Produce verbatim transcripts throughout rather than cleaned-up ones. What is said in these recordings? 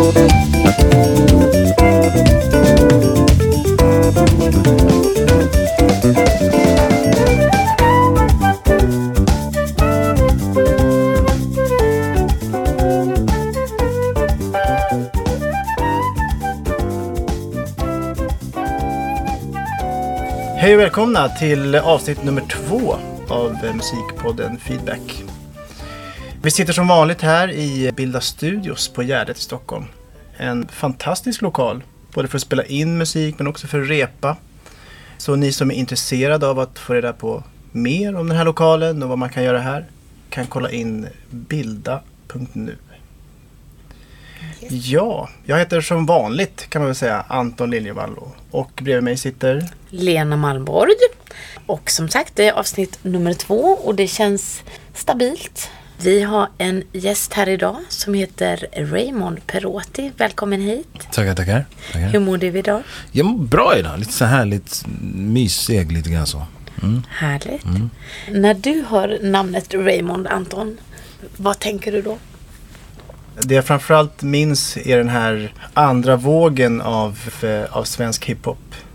Hej och välkomna till avsnitt nummer två av musikpodden Feedback. Vi sitter som vanligt här i Bilda Studios på Gärdet i Stockholm. En fantastisk lokal, både för att spela in musik men också för att repa. Så ni som är intresserade av att få reda på mer om den här lokalen och vad man kan göra här kan kolla in bilda punkt nu. Ja, jag heter som vanligt kan man väl säga Anton Liljevall och bredvid mig sitter Lena Malmborg. Och som sagt, det är avsnitt nummer två och det känns stabilt. Vi har en gäst här idag som heter Raymond Perotti. Välkommen hit. Tackar, tackar. tackar. Hur mår du idag? Jag mår bra idag. Lite så här, lite mysig, lite grann så. Mm. Härligt. Mm. När du hör namnet Raymond, Anton, vad tänker du då? Det jag framförallt minns är den här andra vågen av, av svensk hiphop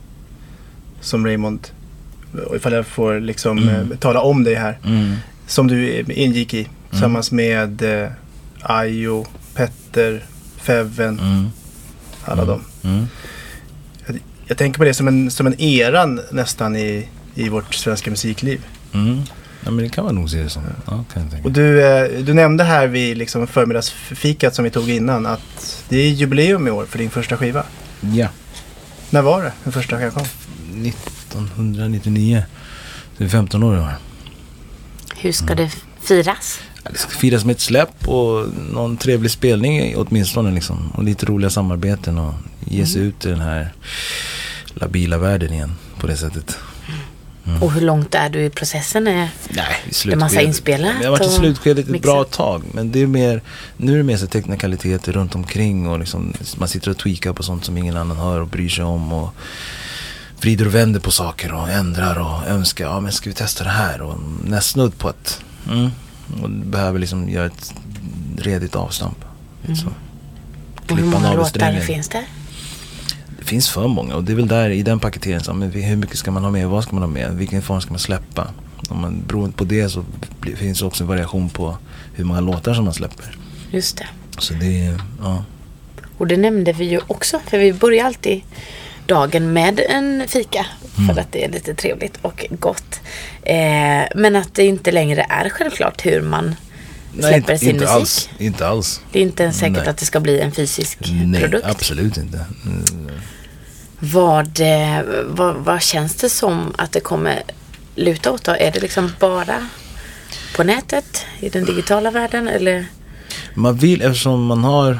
som Raymond, ifall jag får liksom mm. tala om det här, mm. som du ingick i mm. tillsammans med eh, Ayo, Petter, Feven, mm. alla mm. dem. Mm. Jag, jag tänker på det som en, som en era nästan i, i vårt svenska musikliv. Mm. Ja, men det kan man nog se det som. Ja, kan jag tänka. Och du, du nämnde här vid liksom förmiddagsfikat som vi tog innan att det är jubileum i år för din första skiva. Ja. När var det den första skivan kom? nittonhundranittionio. Det är femton år i år. Hur ska mm. det firas? Ja, det ska firas med ett släpp och någon trevlig spelning åtminstone liksom. Och lite roliga samarbeten och ge sig mm. ut i den här labila världen igen på det sättet. Mm. Och hur långt är du i processen? Är Nej, i det massa inspelat? Jag har varit i slutskedet ett bra tag. Men det är mer, nu är det mer så teknikaliteter runt omkring. Och liksom, man sitter och tweakar på sånt som ingen annan hör och bryr sig om. Och vrider och vänder på saker och ändrar och önskar. Ja, men ska vi testa det här? Och nästsnudd på att mm, och behöver liksom göra ett redigt avstamp. Mm. Så. Och hur många låtar finns det? Det finns för många och det är väl där i den paketeringen så, men hur mycket ska man ha med och vad ska man ha med, vilken form ska man släppa. Om man beroende på det så blir, finns det också en variation på hur många låtar som man släpper. Just det. Så det är, ja. Och det nämnde vi ju också, för vi börjar alltid dagen med en fika för mm. att det är lite trevligt och gott. Eh, men att det inte längre är självklart hur man Nej, släpper inte, sin inte musik. Alls, inte alls. Det är inte ens säkert Nej. att det ska bli en fysisk Nej, produkt. Absolut inte. Mm. Vad, vad, vad känns det som att det kommer luta åt då? Är det liksom bara på nätet, i den digitala världen? Eller? Man vill, eftersom man har...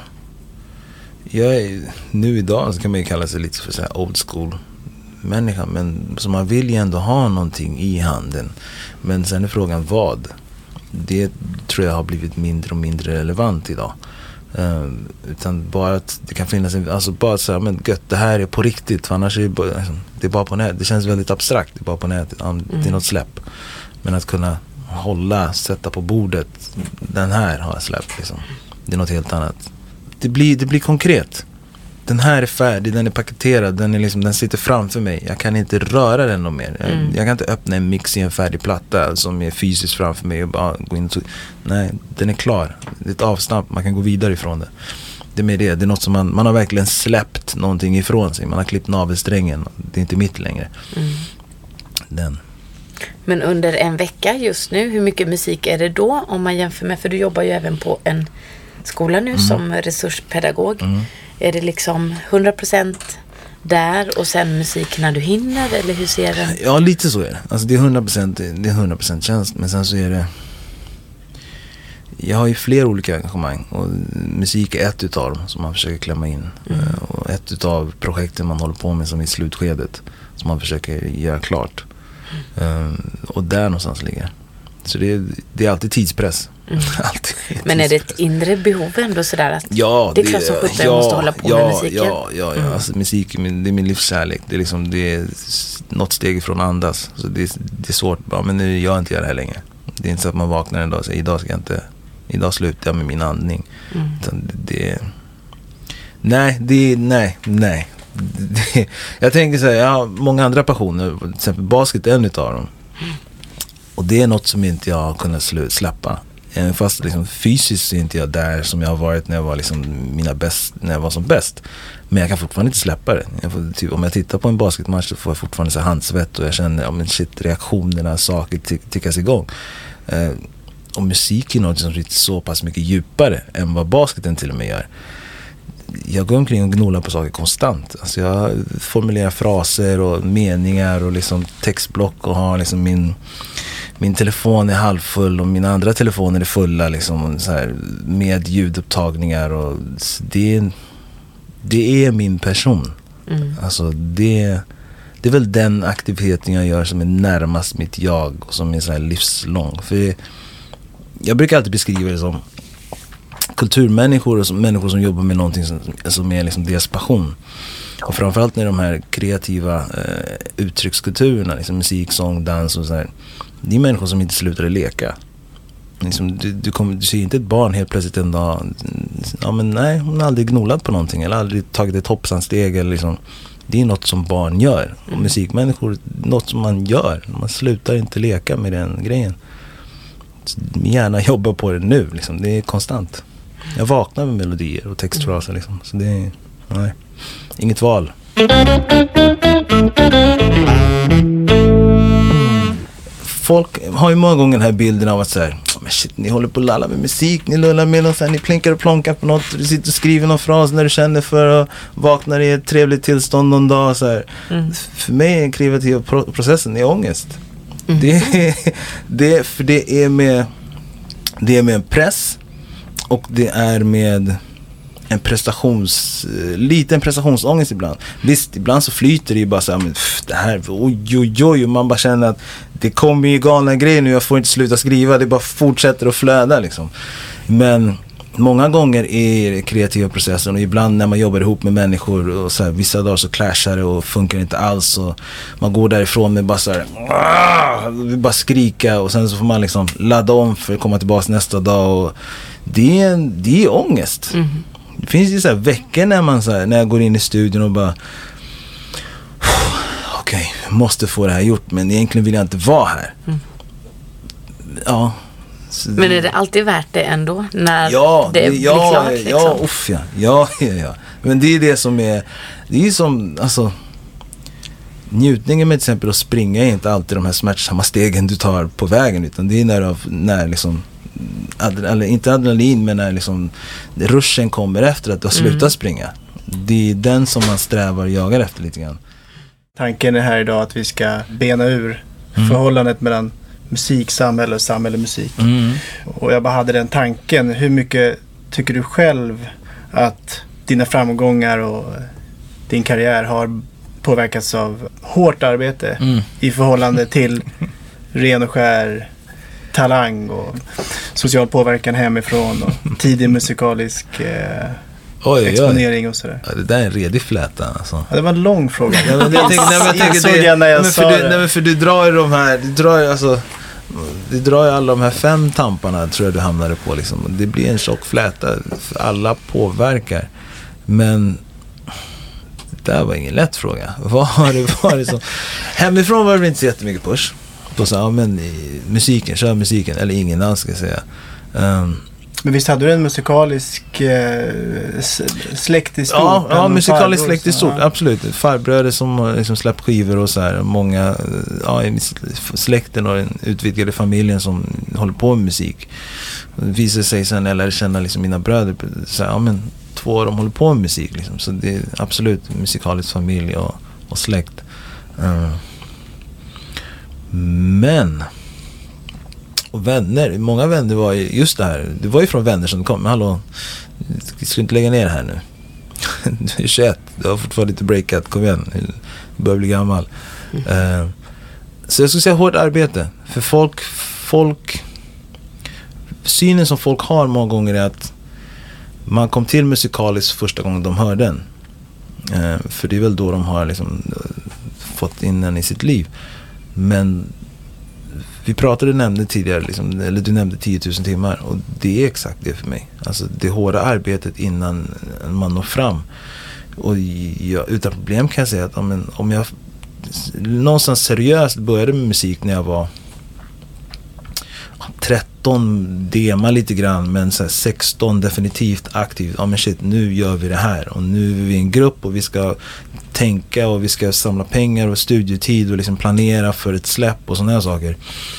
Jag är, nu idag så kan man ju kalla sig lite för så här old school människa. Men så man vill ju ändå ha någonting i handen. Men sen är frågan vad. Det tror jag har blivit mindre och mindre relevant idag. Uh, utan bara att det kan finnas en, alltså bara så här, men gött, det här är på riktigt, för annars är det bara, det är bara på nätet, det känns väldigt abstrakt, det är bara på nätet, um, det är något släpp, men att kunna hålla, sätta på bordet, den här har jag släppt liksom. Det är något helt annat, det blir, det blir konkret, den här är färdig, den är paketerad, den, är liksom, den sitter framför mig, jag kan inte röra den något mer. Mm. Jag, jag kan inte öppna en mix i en färdig platta som är fysiskt framför mig och bara gå in och... Nej, den är klar. Det är ett avstamp, man kan gå vidare ifrån det. Det är med det, det är något som man, man har verkligen släppt någonting ifrån sig. Man har klippt navelsträngen, det är inte mitt längre. Mm. Den. Men under en vecka just nu, hur mycket musik är det då om man jämför med, för du jobbar ju även på en skola nu mm. som resurspedagog. Mm. Är det liksom hundra procent där och sen musik när du hinner, eller hur ser den? Ja, lite så är det. Alltså det är hundra procent, det är hundra procent tjänst, men sen så är det, jag har ju flera olika engagemang och musik är ett utav dem som man försöker klämma in. Mm. Och ett utav projekten man håller på med som är i slutskedet som man försöker göra klart. Mm. Um, och där någonstans ligger. Så det är, det är alltid tidspress. Mm. alltid Men är det ett inre behov ändå sådär att ja, det är klart som sjutton ja, måste hålla på ja, med musiken? Ja, ja, ja. Mm. Alltså, musik det är min livskärlek. Det är liksom, det är något steg ifrån andas. Så det är, det är svårt. Ja, men nu gör jag inte det här längre. Det är inte så att man vaknar en dag och säger idag ska jag inte, idag slutar jag med min andning. Mm. Utan det, Nej, det nej, nej. Det, jag tänker så här, jag har många andra passioner. Till exempel basket är en utav dem. Och det är något som inte jag har kunnat slu- släppa. Fast liksom, fysiskt är inte jag där som jag har varit när jag var liksom mina bäst, när jag var som bäst. Men jag kan fortfarande inte släppa det. Jag får, typ, om jag tittar på en basketmatch så får jag fortfarande så handsvett och jag känner, om oh, shit, reaktionerna, saker ty- tickas igång. Eh, och musik är något som är så pass mycket djupare än vad basketen till och med gör. Jag går omkring och gnolar på saker konstant. Alltså jag formulerar fraser och meningar och liksom textblock och har liksom min min telefon är halvfull och mina andra telefoner är fulla liksom så här, med ljudupptagningar och det det är min person. Mm. Alltså det det är väl den aktiviteten jag gör som är närmast mitt jag och som är så här livslång. För jag brukar alltid beskriva det som kulturmänniskor och som människor som jobbar med någonting som, som är liksom deras passion. Och framförallt när de här kreativa eh, uttryckskulturerna, liksom musik, sång, dans och så här, det är människor som inte slutar att leka. Liksom, du, du, kommer, du ser inte ett barn helt plötsligt en dag, ja men nej, hon har aldrig gnolat på någonting eller aldrig tagit ett hoppsansteg eller liksom, det är något som barn gör. Och musikmänniskor, något som man gör. Man slutar inte leka med den grejen. Så gärna jobba på det nu, liksom. Det är konstant. Jag vaknar med melodier och textfraser liksom. Så det är, nej, inget val. Folk har ju många gånger den här bilden av att så här, men shit, ni håller på att lalla med musik, ni lullar med något, så här, ni plinkar och plonkar på något, du sitter och skriver någon fras när du känner för att vakna i ett trevligt tillstånd någon dag så här. Mm. För mig är den kreativa pro- processen är ångest. Mm. Det är, det är, för det är med det är med en press och det är med en prestations liten prestationsångest ibland. Visst, ibland så flyter det ju bara så här, men pff, det här, oj oj oj, och man bara känner att det kommer ju galna grejer nu, jag får inte sluta skriva, det bara fortsätter att flöda liksom. Men många gånger är kreativa processen och ibland när man jobbar ihop med människor och så här, vissa dagar så clashar det och funkar inte alls och man går därifrån med bara så här, vill bara skrika och sen så får man liksom ladda om för att komma tillbaka nästa dag och det är, det är ångest. Mm. Det finns ju så här veckor när man så här, när jag går in i studion och bara okej, okay, måste få det här gjort men egentligen vill jag inte vara här. Mm. Ja. Men är det alltid värt det ändå när ja, det, det blir ja, klart liksom? Ja, uff, ja. Ja, ja, ja. Men det är det som är, det är som, alltså njutningen med till exempel att springa är inte alltid de här smärtsamma stegen du tar på vägen utan det är när, du, när liksom adrenalin, inte adrenalin men när liksom ruschen kommer efter att du har slutat mm. springa. Det är den som man strävar och jagar efter lite grann. Tanken är här idag att vi ska bena ur mm. förhållandet mellan musik, samhälle och samhälle, musik. Mm. Och jag bara hade den tanken, hur mycket tycker du själv att dina framgångar och din karriär har påverkats av hårt arbete mm. i förhållande till ren och skär talang och social påverkan hemifrån och tidig musikalisk eh, oj, exponering oj. Och sådär. Ja, det där är en redig fläta alltså. Ja, det var en lång fråga. Ja, men jag tänkte, nej, men jag tänkte det, jag när jag men för, du, nej, men för du drar ju de här, du drar ju alltså du drar ju alla de här fem tamparna tror jag du hamnade på liksom. Det blir en tjock fläta, alla påverkar. Men det där var ingen lätt fråga. Vad har det varit som hemifrån var det inte så jättemycket push. Då sa ja, men i musiken, kör musiken eller ingen alls ska jag säga. Um, men visst hade du en musikalisk eh, släkt i stort? Ja, ja musikalisk släkt i stort, ja. Absolut. Farbröder som liksom släppt skivor och så här. Många ja, i släkten och den utvidgade familjen som håller på med musik. Det visar sig sen när jag lärde känna liksom mina bröder. Så här, ja, men två av dem håller på med musik. Liksom. Så det är absolut musikalisk familj och, och släkt. Uh, men... Och vänner, många vänner var ju just det här. Det var ju från vänner som kom. Men hallå, du ska inte lägga ner det här nu. Du är tjugoett, du har fortfarande lite breakat. Kom igen, du börjar bli gammal. Mm. Uh, så jag skulle säga hårt arbete. För folk, folk... Synen som folk har många gånger är att man kom till musikaliskt första gången de hör den. Uh, för det är väl då de har liksom fått in den i sitt liv. Men vi pratade, nämnde tidigare, liksom, eller du nämnde tio tusen timmar, och det är exakt det för mig. Alltså det hårda arbetet innan man når fram. Och jag, utan problem kan jag säga att om, om jag någonstans seriöst började med musik när jag var tretton, dema lite grann, men så här sexton definitivt aktivt. Ja men shit, nu gör vi det här, och nu är vi en grupp och vi ska tänka och vi ska samla pengar och studietid och liksom planera för ett släpp och sådana här saker.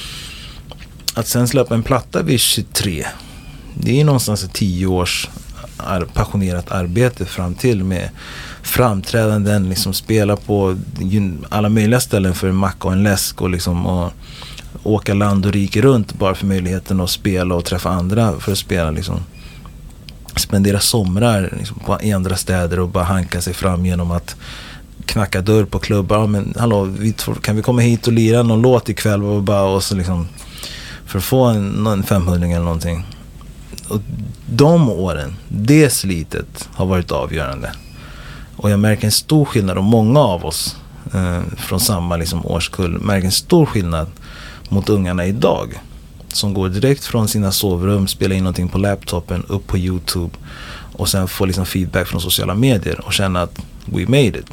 Att sen släppa en platta vid tjugotre, det är någonstans ett tio års ar- passionerat arbete fram till, med framträdanden, liksom spela på alla möjliga ställen för en macka och en läsk, och liksom och åka land och rike runt bara för möjligheten att spela och träffa andra för att spela, liksom spendera somrar liksom på i andra städer och bara hanka sig fram genom att knacka dörr på klubbar. Ja, men hallå, vi, kan vi komma hit och lira någon låt ikväll, och bara och så liksom för att få en, en femhundring eller någonting. Och de åren, det slitet har varit avgörande. Och jag märker en stor skillnad, och många av oss eh, från samma liksom årskull märker en stor skillnad mot ungarna idag, som går direkt från sina sovrum, spelar in någonting på laptopen, upp på YouTube, och sen får liksom feedback från sociala medier och känna att we made it.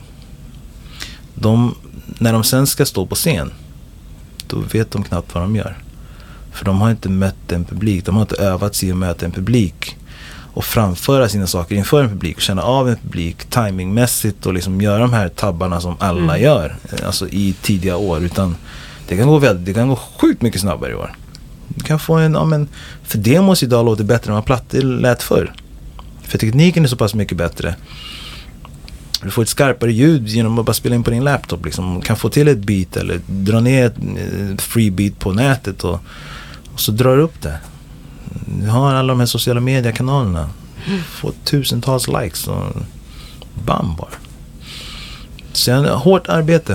De, när de sen ska stå på scen, då vet de knappt vad de gör. För de har inte mött en publik, de har inte övat sig att möta en publik och framföra sina saker inför en publik och känna av en publik timingmässigt och liksom göra de här tabbarna som alla mm. gör, alltså i tidiga år. Utan det kan gå väldigt, det kan gå sjukt mycket snabbare i år. Du kan få en, ja men, för demos idag låter bättre än vad plattor lät förr. För tekniken är så pass mycket bättre. Du får ett skarpare ljud genom att bara spela in på din laptop. Liksom. Du kan få till ett beat eller dra ner ett free beat på nätet och, och så drar du upp det. Du har alla de här sociala mediekanalerna. Får tusentals likes och bam bara. Sen hårt arbete.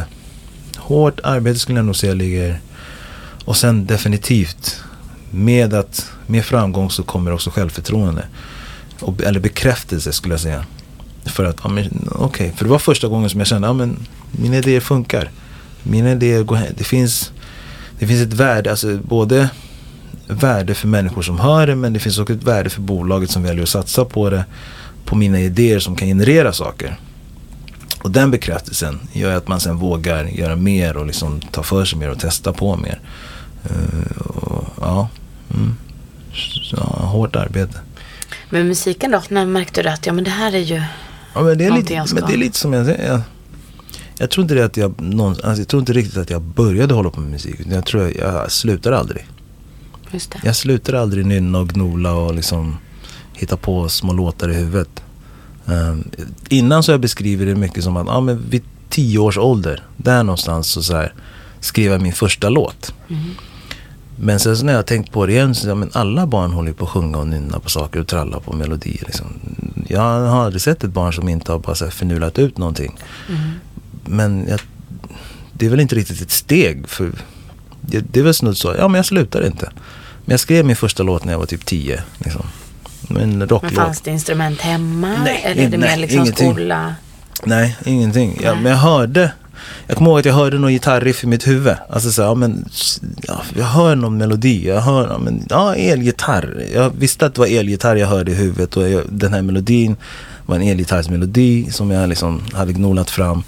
Hårt arbete skulle jag nog säga ligger. Och sen definitivt med att med framgång så kommer också självförtroende. Och, eller bekräftelse skulle jag säga. För att, ja, men, okay. För det var första gången som jag kände, ja men mina idéer funkar. Mina idéer går hem. Det finns, det finns ett värde, alltså både värde för människor som hör det, men det finns också ett värde för bolaget som väljer att satsa på det, på mina idéer som kan generera saker. Och den bekräftelsen gör att man sen vågar göra mer och liksom ta för sig mer och testa på mer. Uh, och, ja, mm. Så, hårt arbete. Men musiken då, när märkte du att ja, men det här är ju ja, men det är lite, jag men det är lite som jag säger. Jag, jag tror inte det att jag, någon, alltså jag tror inte riktigt att jag började hålla på med musik. Jag tror jag, jag slutar aldrig. Just det. Jag slutar aldrig nynna och gnola och liksom hitta på små låtar i huvudet. Um, innan så jag beskriver det mycket som att ja, men vid tio års ålder, där någonstans så, så här, skriva min första låt. Mm. Men sen så när jag har tänkt på det igen så ja, men alla barn håller på att sjunga och nynna på saker och tralla på melodier. Liksom. Jag har aldrig sett ett barn som inte har bara så här förnulat ut någonting. Mm. Men jag, det är väl inte riktigt ett steg. För det, det är väl snudd så, ja men jag slutar inte. Men jag skrev min första låt när jag var typ tio. Liksom. Men, men fanns det instrument hemma? Nej, eller är det nej, mer liksom ingenting. skola? Nej, ingenting. Ja, men jag hörde, jag kommer ihåg att jag hörde någon gitarriff i mitt huvud. Alltså så, ja, men, ja, jag hör någon melodi. Jag hör, ja, men, ja, elgitarr. Jag visste att det var elgitarr jag hörde i huvudet. Och jag, den här melodin var en elgitarrsmelodi som jag liksom hade gnolat fram.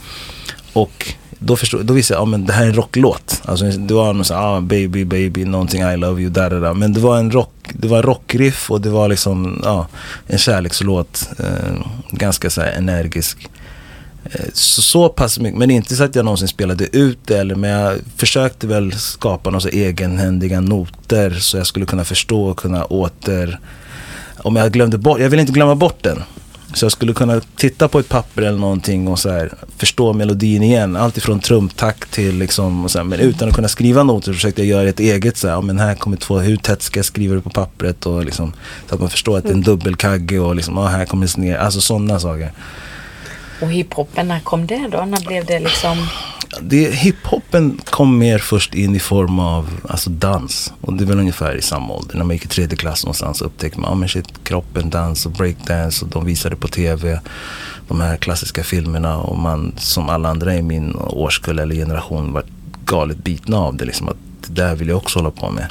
Och då, förstod, då visste jag, ja men det här är en rocklåt. Alltså det var någon sån, ah, baby, baby, någonting I love you, där, där, där. Men det var en rock, det var rockriff och det var liksom, ja, en kärlekslåt. Eh, ganska så här energisk. Eh, så, så pass mycket, men inte så att jag någonsin spelade ut det, eller, men jag försökte väl skapa några så egenhändiga noter så jag skulle kunna förstå och kunna åter, om jag glömde bort, jag vill inte glömma bort den. Så jag skulle kunna titta på ett papper eller någonting och så här, förstå melodin igen. Allt ifrån trumptakt till liksom, och så här, men utan att kunna skriva noter så försökte jag göra ett eget så här, ja, men här kommer två, hur tätt ska jag skriva det på pappret och liksom, så att man förstår att det är en dubbelkagge och liksom, ja, här kommer det ner, alltså sådana saker. Och hiphopen, när kom det då? När blev det liksom? Det, hiphopen kom mer först in i form av alltså dans. Och det är väl ungefär i samma ålder. När man gick i tredje klass någonstans upptäckte man, ja men shit, kroppen, dans och breakdance. Och de visade på tv de här klassiska filmerna. Och man, som alla andra i min årskull eller generation, var galet bitna av det. Liksom att att det där vill jag också hålla på med.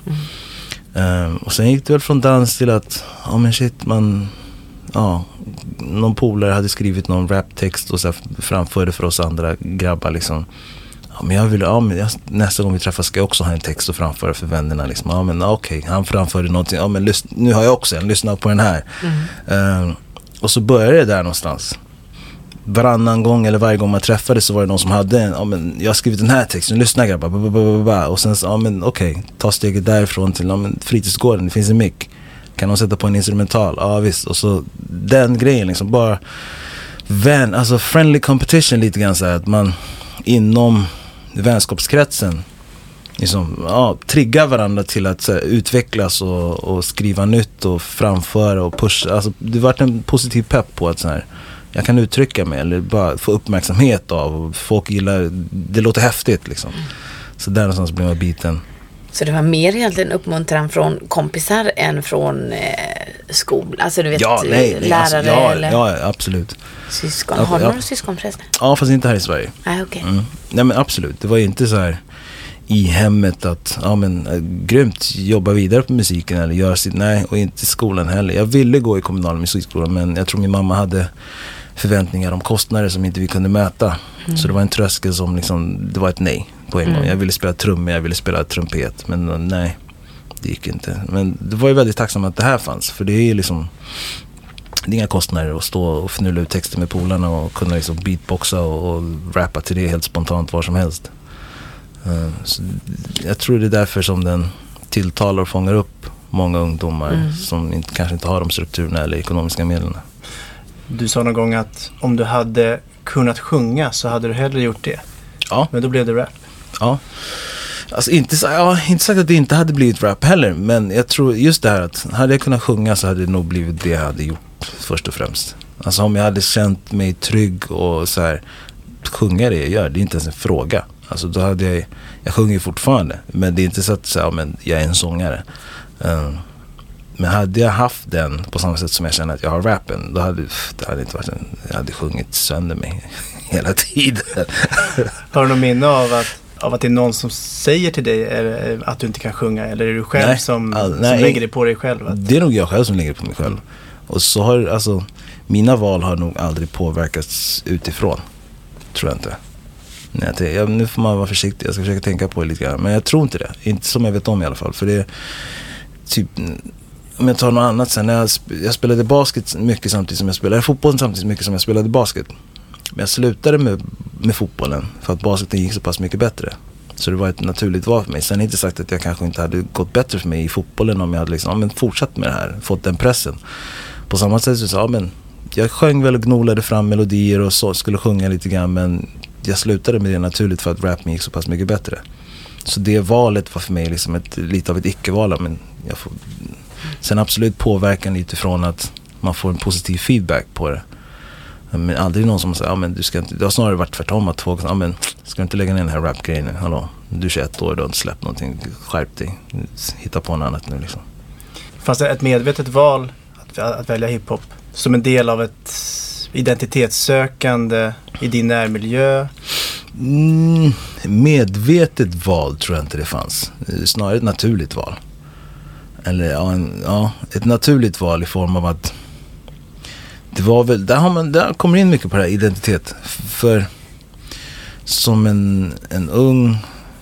Mm. Um, och sen gick det väl från dans till att, ja oh men shit, man, ja, någon polare hade skrivit någon raptext och så framförde för oss andra grabbar liksom. Ja, men jag vill, ja, men jag, nästa gång vi träffas ska jag också ha en text och framföra för vännerna liksom. Ja men okej, okay, han framförde någonting, ja men lys- nu har jag också en, lyssna på den här. Mm. Um, och så började det där någonstans. Varannan gång eller varje gång man träffades så var det någon som hade en, ja men jag har skrivit den här texten, lyssna grabbar, bababababa. Och sen så, ja men okej, okay, ta steget därifrån till, ja men fritidsgården, det finns en mick. Kan de sätta på en instrumental? Ja visst. Och så den grejen liksom, bara vän, alltså friendly competition lite grann så här, att man inom vänskapskretsen liksom, ja, triggar varandra till att så här, utvecklas och, och skriva nytt och framföra och pusha. Alltså det var en positiv pepp på att så här, jag kan uttrycka mig eller bara få uppmärksamhet av och folk gillar, det låter häftigt liksom. Så där någonstans blev jag biten. Så det var mer egentligen uppmuntran från kompisar än från eh, skolan? Alltså du vet, ja, nej, nej, lärare alltså, ja, eller ja, absolut. syskon? Har du ja. några syskon förresten? Ja, fast inte här i Sverige. Ah, okay. Mm. Nej men absolut, det var inte så här i hemmet att, ja men äh, grymt, jobba vidare på musiken eller göra sitt, nej, och inte i skolan heller. Jag ville gå i kommunal musikskolan men jag tror min mamma hade förväntningar om kostnader som inte vi kunde mäta. Mm. Så det var en tröskel som liksom, det var ett nej på en gång. Mm. Jag ville spela trummor, jag ville spela trumpet, men nej, det gick inte. Men det var ju väldigt tacksam att det här fanns, för det är liksom, det är inga kostnader att stå och fnulla ut texter med polarna och kunna liksom beatboxa och, och rappa till det helt spontant var som helst. Uh, så jag tror det är därför som den tilltalar och fångar upp många ungdomar mm. som inte, kanske inte har de strukturerna eller ekonomiska medlen. Du sa någon gång att om du hade kunnat sjunga så hade du hellre gjort det. Ja. Men då blev det rap. Ja. Alltså inte, ja, inte sagt att det inte hade blivit rap heller, men jag tror just det här att hade jag kunnat sjunga så hade det nog blivit det jag hade gjort först och främst. Alltså om jag hade känt mig trygg och så här, sjunga det jag gör, det är inte ens en fråga. Alltså då hade jag, jag sjunger fortfarande, men det är inte så att så här, men jag är en sångare. Um, men hade jag haft den på samma sätt som jag känner att jag har rappen, då hade det hade inte varit en, jag hade sjungit sönder mig hela tiden. Har du någon minne av att, av att det är någon som säger till dig är, att du inte kan sjunga, eller är du själv nej, som, all, som nej, lägger det på dig själv? Att... Det är nog jag själv som lägger det på mig själv. Och så har, alltså, mina val har nog aldrig påverkats utifrån, tror jag inte. Nej, det, jag, nu får man vara försiktig, jag ska försöka tänka på det lite grann. Men jag tror inte det, inte som jag vet om i alla fall. För det är typ, om jag tar något annat sen, när jag, jag spelade basket mycket samtidigt som jag spelade fotboll samtidigt mycket som jag spelade basket. Men jag slutade med, med fotbollen för att basketen gick så pass mycket bättre. Så det var ett naturligt val för mig. Sen är det inte sagt att jag kanske inte hade gått bättre för mig i fotbollen om jag hade liksom, ja, men fortsatt med det här, fått den pressen. På samma sätt så sa jag, men jag sjöng väl och gnolade fram melodier och så, skulle sjunga lite grann, men jag slutade med det naturligt för att rappen gick så pass mycket bättre. Så det valet var för mig liksom ett, lite av ett icke-val, men jag får, sen absolut påverkan utifrån att man får en positiv feedback på det. Men aldrig någon som säger, ja men du ska inte, det har snarare varit tvärtom att folk, ja men ska du inte lägga ner den här rap-grejen, hallå, du är tjugoett år, du har inte släppt någonting, skärp dig, hitta på något annat nu liksom. Fanns det ett medvetet val att, att välja hiphop som en del av ett identitetssökande i din närmiljö? Mm, medvetet val tror jag inte det fanns. Snarare ett naturligt val. Eller ja, en, ja, ett naturligt val i form av att det var väl, där, har man, där kommer in mycket på det här identitet. För som en, en ung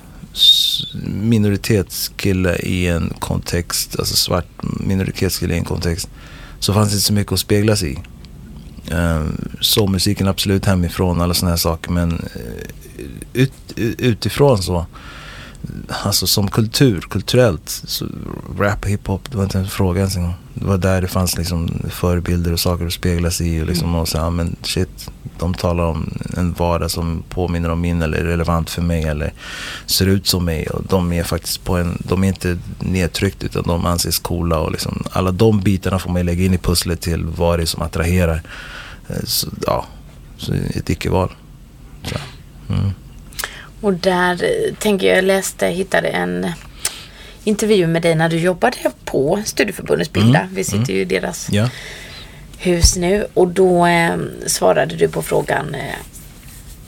minoritetskille i en kontext, alltså svart minoritetskille i en kontext, så fanns det inte så mycket att speglas i. Uh, så musiken absolut hemifrån, alla såna här saker, men uh, ut, utifrån så, alltså som kultur, kulturellt, så rap och hiphop, det var inte en fråga ens en gång. Det var där det fanns liksom förebilder och saker att speglas i och liksom, och så, ja, men shit, de talar om en vardag som påminner om min eller är relevant för mig eller ser ut som mig, och de är faktiskt på en, de är inte nedtryckt utan de anses coola, och liksom alla de bitarna får man lägga in i pusslet till vad det är som attraherar. Så, ja, så ett icke-val. Så, mm. Och där tänker jag, jag läste, hittade en intervju med dig när du jobbade på Studieförbundets Bilda. Mm. Vi sitter mm. ju i deras ja. hus nu. Och då eh, svarade du på frågan, eh,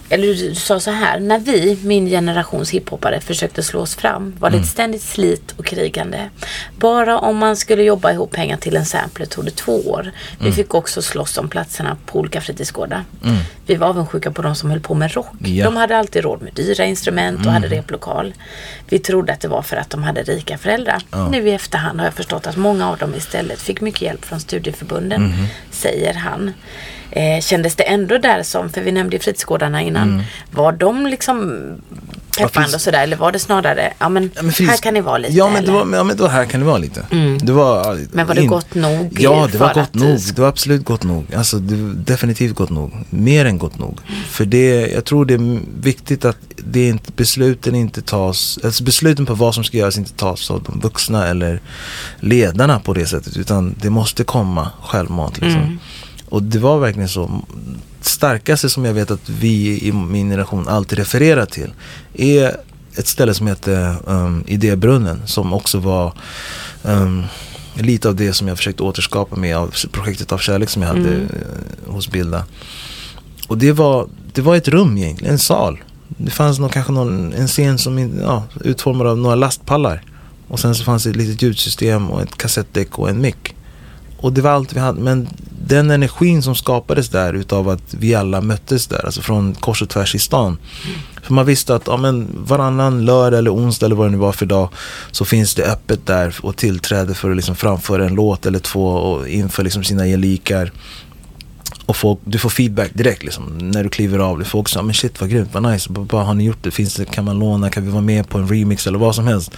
eller du, du sa så här, när vi, min generations hiphoppare, försökte slå oss fram var det ett ständigt slit och krigande. Bara om man skulle jobba ihop pengar till en sampler tog det två år. Vi mm. fick också slåss om platserna på olika fritidsgårdar. Mm. Vi var avundsjuka på de som höll på med rock. Ja. De hade alltid råd med dyra instrument och mm. hade replokal. Vi trodde att det var för att de hade rika föräldrar. Ja. Nu i efterhand har jag förstått att många av dem istället fick mycket hjälp från studieförbunden, mm. säger han. Eh, kändes det ändå där som, för vi nämnde ju fritidsgårdarna innan, mm. var de liksom peppande och sådär, eller var det snarare, ja men, ja, men här kan ni vara lite, ja men, det var, ja men det var här kan ni vara lite mm. det var, men var det in, gott nog? Ja, det var gott nog, det var absolut gott nog, alltså det var definitivt gott nog, mer än gott nog, mm. för det, jag tror det är viktigt att det inte, besluten inte tas, alltså besluten på vad som ska göras inte tas av de vuxna eller ledarna på det sättet, utan det måste komma självmant liksom. Mm. Och det var verkligen så. Starkaste som jag vet att vi i min generation alltid refererar till är ett ställe som heter um, Idébrunnen, som också var um, lite av det som jag försökte återskapa med av projektet Av kärlek som jag hade mm. uh, hos Bilda. Och det var, det var ett rum egentligen, en sal. Det fanns nog kanske någon, en scen som ja, utformad av några lastpallar. Och sen så fanns det ett litet ljudsystem och ett kassettdäck och en mick. Och det var allt vi hade, men den energin som skapades där utav att vi alla möttes där, alltså från kors och tvärs i stan. Mm. För man visste att ja, men varannan lördag eller onsdag eller vad det nu var för dag, så finns det öppet där och tillträde för att liksom framföra en låt eller två och inför liksom sina gelikar. Och folk, du får feedback direkt liksom, när du kliver av. Folk sa, men shit vad grymt, vad nice, bara har ni gjort det? Finns det, kan man låna, kan vi vara med på en remix eller vad som helst?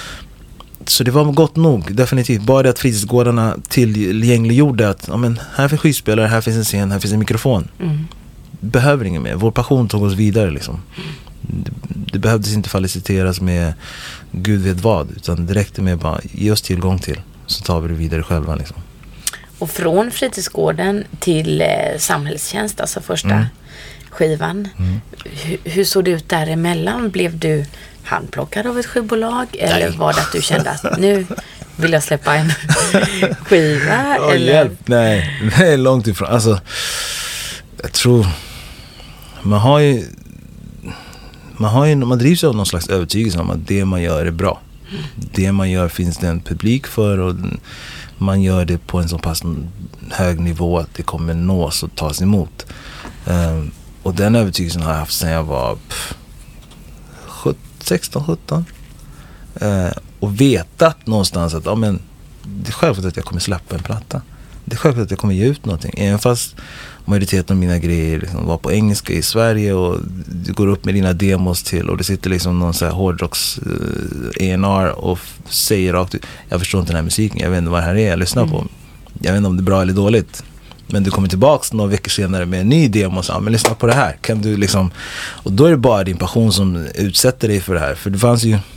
Så det var gott nog, definitivt. Bara det att fritidsgårdarna tillgängliggjorde att ja, men här finns skivspelare, här finns en scen, här finns en mikrofon. Mm. Behöver ingen mer. Vår passion tog oss vidare liksom. Det, det behövdes inte feliciteras med Gud vet vad, utan det räckte med bara ge oss tillgång till, så tar vi det vidare själva liksom. Och från fritidsgården till eh, samhällstjänst, alltså första mm. skivan. Mm. H- hur såg det ut däremellan? Blev du handplockad av ett skivbolag? Eller Nej. var det att du kände att nu vill jag släppa en skiva? Oh, eller? Hjälp. Nej, det är långt ifrån. Alltså, jag tror man har ju man har ju, man drivs av någon slags övertygelse om att det man gör är bra. Mm. Det man gör finns det en publik för, och man gör det på en så pass hög nivå att det kommer nås och tas emot. Um, och den övertygelsen har jag haft sedan jag var pff, sexton sjutton. Uh, och vetat någonstans att ja, men, det är självklart att jag kommer släppa en platta. Det är självklart att jag kommer ge ut någonting. Även fast majoriteten av mina grejer liksom var på engelska i Sverige, och du går upp med dina demos till och det sitter liksom någon så här hårdrocks uh, A and R och f- säger rakt ut, jag förstår inte den här musiken, jag vet inte vad det här är jag lyssnar mm. på. Jag vet inte om det är bra eller dåligt. Men du kommer tillbaks några veckor senare med en ny demo och sa, men lyssna på det här. Kan du liksom, och då är det bara din passion som utsätter dig för det här. För det fanns ju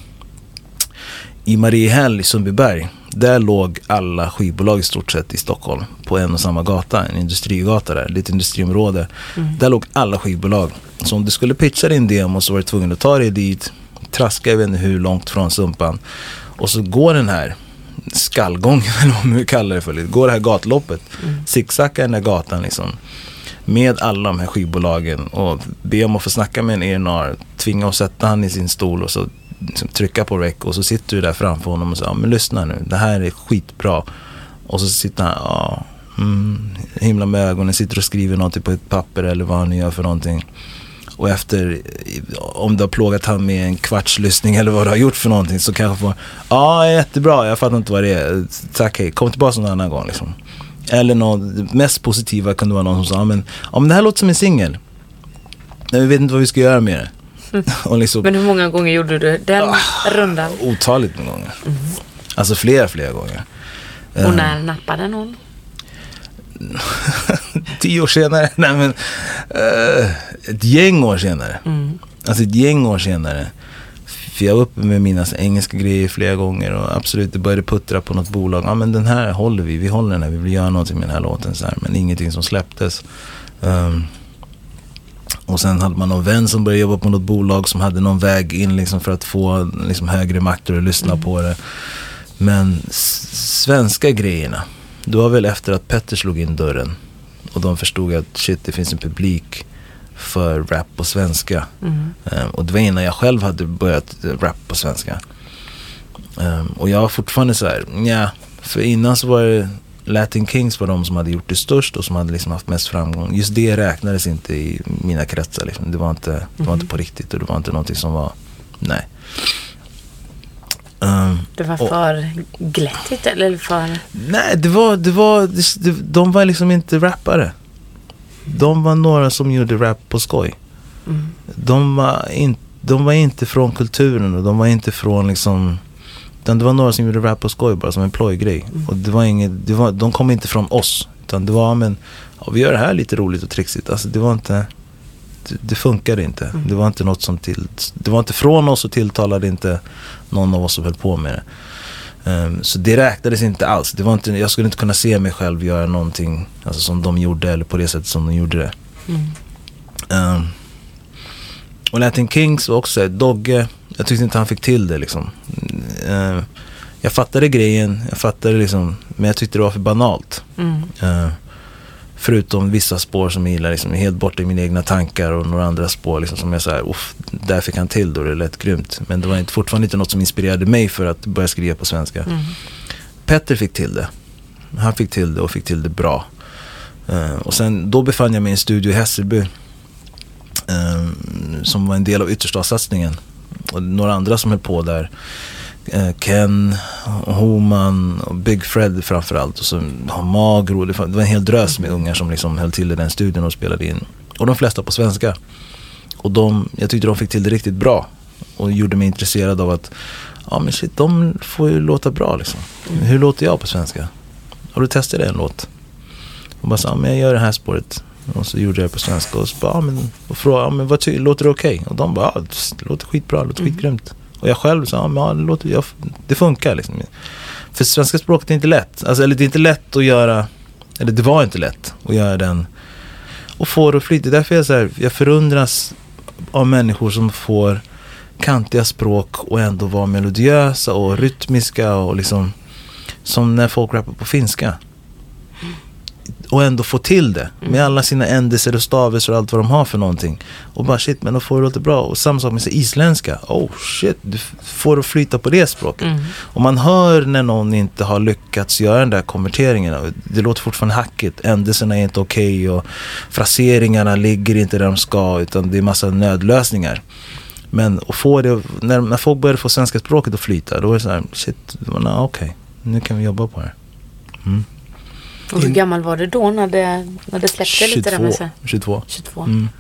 i Mariehäll i Sundbyberg, där låg alla skivbolag i stort sett i Stockholm på en och samma gata, en industrigata där, lite industriområde. Mm. Där låg alla skivbolag. Så om du skulle pitcha din demo så var du tvungen att ta dig dit, traska, jag vet inte hur långt från Sumpan, och så går den här skallgången, eller vad man kallar det för, går det här gatloppet, mm. zigzacka den där gatan liksom, med alla de här skivbolagen, och be om att få snacka med en E N R, tvinga och sätta han i sin stol och så liksom trycka på rec, och så sitter du där framför honom och säger, ja, men lyssna nu, det här är skitbra, och så sitter han, ja, mm, himla med ögonen, sitter och skriver något på ett papper eller vad han gör för någonting. Och efter, om du har plågat han med en kvartslyssning eller vad du har gjort för någonting, så kanske får, ja, jättebra, jag fattar inte vad det är, tack, hej, kom tillbaka någon annan gång liksom. Eller något, det mest positiva kunde vara någon som sa, men, ja, men det här låter som en singel, men vi vet inte vad vi ska göra med det. Mm. Och liksom, men hur många gånger gjorde du den ah, rundan? Otaligt med gånger. Mm. Alltså flera, flera gånger. Och när nappade någon? Tio år senare. Nej, men uh, ett gäng år senare. Mm. Alltså ett gäng år senare. För jag var uppe med mina engelska grejer flera gånger, och absolut, det började puttra på något bolag. Ja, men den här håller vi, vi håller den här, vi vill göra någonting med den här låten så här, men ingenting som släpptes. Um, och sen hade man någon vän som började jobba på något bolag som hade någon väg in liksom för att få liksom högre makter och lyssna mm. på det. Men s- svenska grejerna, det var väl efter att Petter slog in dörren och de förstod att shit, det finns en publik för rap på svenska. Mm. Um, och det var innan jag själv hade börjat rap på svenska. Um, och jag var fortfarande så här, ja, för innan så var det Latin Kings var de som hade gjort det störst och som hade liksom haft mest framgång. Just det räknades inte i mina kretsar liksom. Det var inte, mm. det var inte på riktigt och det var inte någonting som var, nej. Um, det var för och, glättigt eller för... Nej, det var, det var det, det, de var liksom inte rappare. De var några som gjorde rap på skoj. Mm. De var in, de var inte från kulturen och de var inte från liksom, utan det var några som gjorde rap på skoj bara som en plojgrej. Mm. Och det var inget, det var, de kom inte från oss, utan det var, men ja, vi gör det här lite roligt och trixigt. Alltså det var inte, det, det funkade inte. Mm. Det var inte något som till, det var inte från oss och tilltalade inte någon av oss som höll på med det. Um, så det räknades inte alls. Det var inte, jag skulle inte kunna se mig själv göra någonting alltså, som de gjorde eller på det sättet som de gjorde det. Mm. Um, och Latin Kings var också Dogge. Jag tyckte inte han fick till det liksom. Uh, jag fattade grejen, jag fattade liksom, men jag tyckte det var för banalt. Mm. Uh, förutom vissa spår som jag gillar liksom, helt borta i mina egna tankar och några andra spår liksom, som jag så här, uff, där fick han till då, det lät grymt. Men det var inte, fortfarande inte något som inspirerade mig för att börja skriva på svenska. Mm. Petter fick till det. Han fick till det och fick till det bra. Uh, och sen, då befann jag mig i en studio i Hässelby uh, som var en del av Ytterstadssatsningen. Och några andra som höll på där. Uh, Ken, Homan och Big Fred framförallt. Och så Magro. Det var en hel drös med ungar som liksom höll till i den studion och spelade in. Och de flesta på svenska. Och de, jag tyckte de fick till det riktigt bra. Och gjorde mig intresserad av att ja men shit, de får ju låta bra liksom. Mm. Hur låter jag på svenska? Och då testade jag en låt. Och bara sa, ja, men jag gör det här spåret. Och så gjorde jag på svenska. Och så bara, ja men, och frågade, ja, men vad ty- låter det okej? Okay? Och de bara, ja, det låter skitbra, det låter mm. skitgrymt. Och jag själv sa, ja men ja, det, låter, jag, det funkar liksom. För svenska språket är inte lätt. Alltså, eller det är inte lätt att göra, eller det var inte lätt att göra den. Och få det att flyta. Därför är jag så här, jag förundras av människor som får kantiga språk och ändå vara melodiösa och rytmiska och liksom som när folk rappar på finska. Och ändå få till det med alla sina ändelser och stavelser och allt vad de har för någonting. Och bara shit, men då får det låta bra. Och samma sak med sig isländska. Oh shit, du får det flyta på det språket. Mm. Och man hör när någon inte har lyckats göra den där konverteringen. Det låter fortfarande hackigt. Ändelserna är inte okej och fraseringarna ligger inte där de ska, utan det är massa nödlösningar. Men att få det, när, när folk börjar få svenska språket att flyta, då är det så här, shit, okej, okay, nu kan vi jobba på det. Mm. Och hur gammal var det då när det, när det släppte tjugotvå, lite där med sig? tjugotvå. tjugotvå. Mm.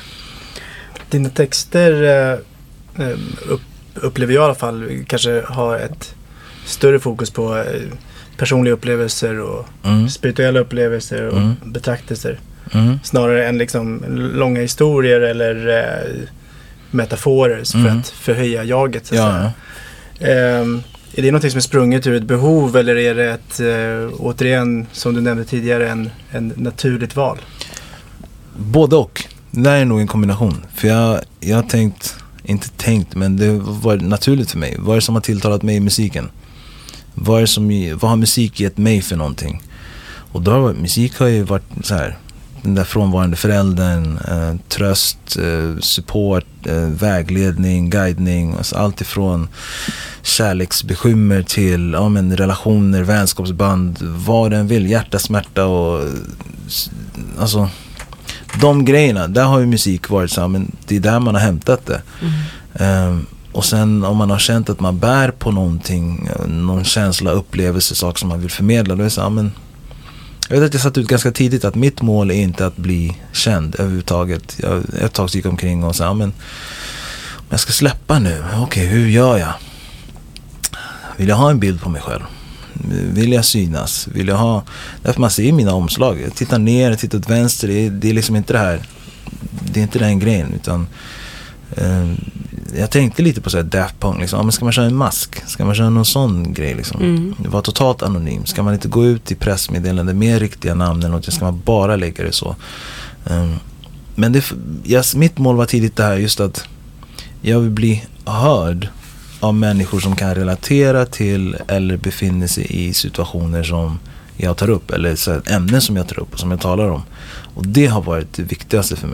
Dina texter eh, upp, upplever jag i alla fall kanske har ett större fokus på eh, personliga upplevelser och mm. spirituella upplevelser och mm. betraktelser. Mm. Snarare än liksom långa historier eller eh, metaforer för mm. att förhöja jaget. Så att ja. säga. Eh, Är det något som är sprunget ur ett behov eller är det ett, äh, återigen, som du nämnde tidigare, en, en naturligt val? Både och. Det där är nog en kombination. För jag, jag har tänkt, inte tänkt, men det var naturligt för mig. Vad är det som har tilltalat mig i musiken? Vad, är det som, vad har musik gett mig för någonting? Och då har musik har ju varit så här, den där frånvarande föräldern, eh, tröst, eh, support, eh, vägledning, guidning, alltså allt ifrån kärleksbekymmer till ja, men relationer, vänskapsband, vad den vill, hjärta, smärta och alltså de grejerna, där har ju musik varit så, men det är där man har hämtat det. Mm. Um, och sen om man har känt att man bär på någonting, någon känsla, upplevelse, saker som man vill förmedla, då är det så, ja, men jag vet att jag satt ut ganska tidigt att mitt mål är inte att bli känd överhuvudtaget. Jag, ett tag gick omkring och sa, ja, men jag ska släppa nu. Okej, okay, hur gör jag? Vill jag ha en bild på mig själv? Vill jag synas? Vill jag ha... Därför man ser mina omslag. Jag tittar ner, jag tittar åt vänster. Det är, det är liksom inte det här. Det är inte den grejen, utan... Eh, jag tänkte lite på så här Daft Punk liksom. Ja, men ska man köra en mask? Ska man köra någon sån grej liksom? Mm. Vara totalt anonym. Ska man inte gå ut i pressmeddelande med riktiga namn eller något? Ska man bara lägga det så? Um, men det, yes, mitt mål var tidigt det här, just att jag vill bli hörd av människor som kan relatera till eller befinner sig i situationer som jag tar upp, eller så här, ämnen som jag tar upp och som jag talar om. Och det har varit det viktigaste för mig.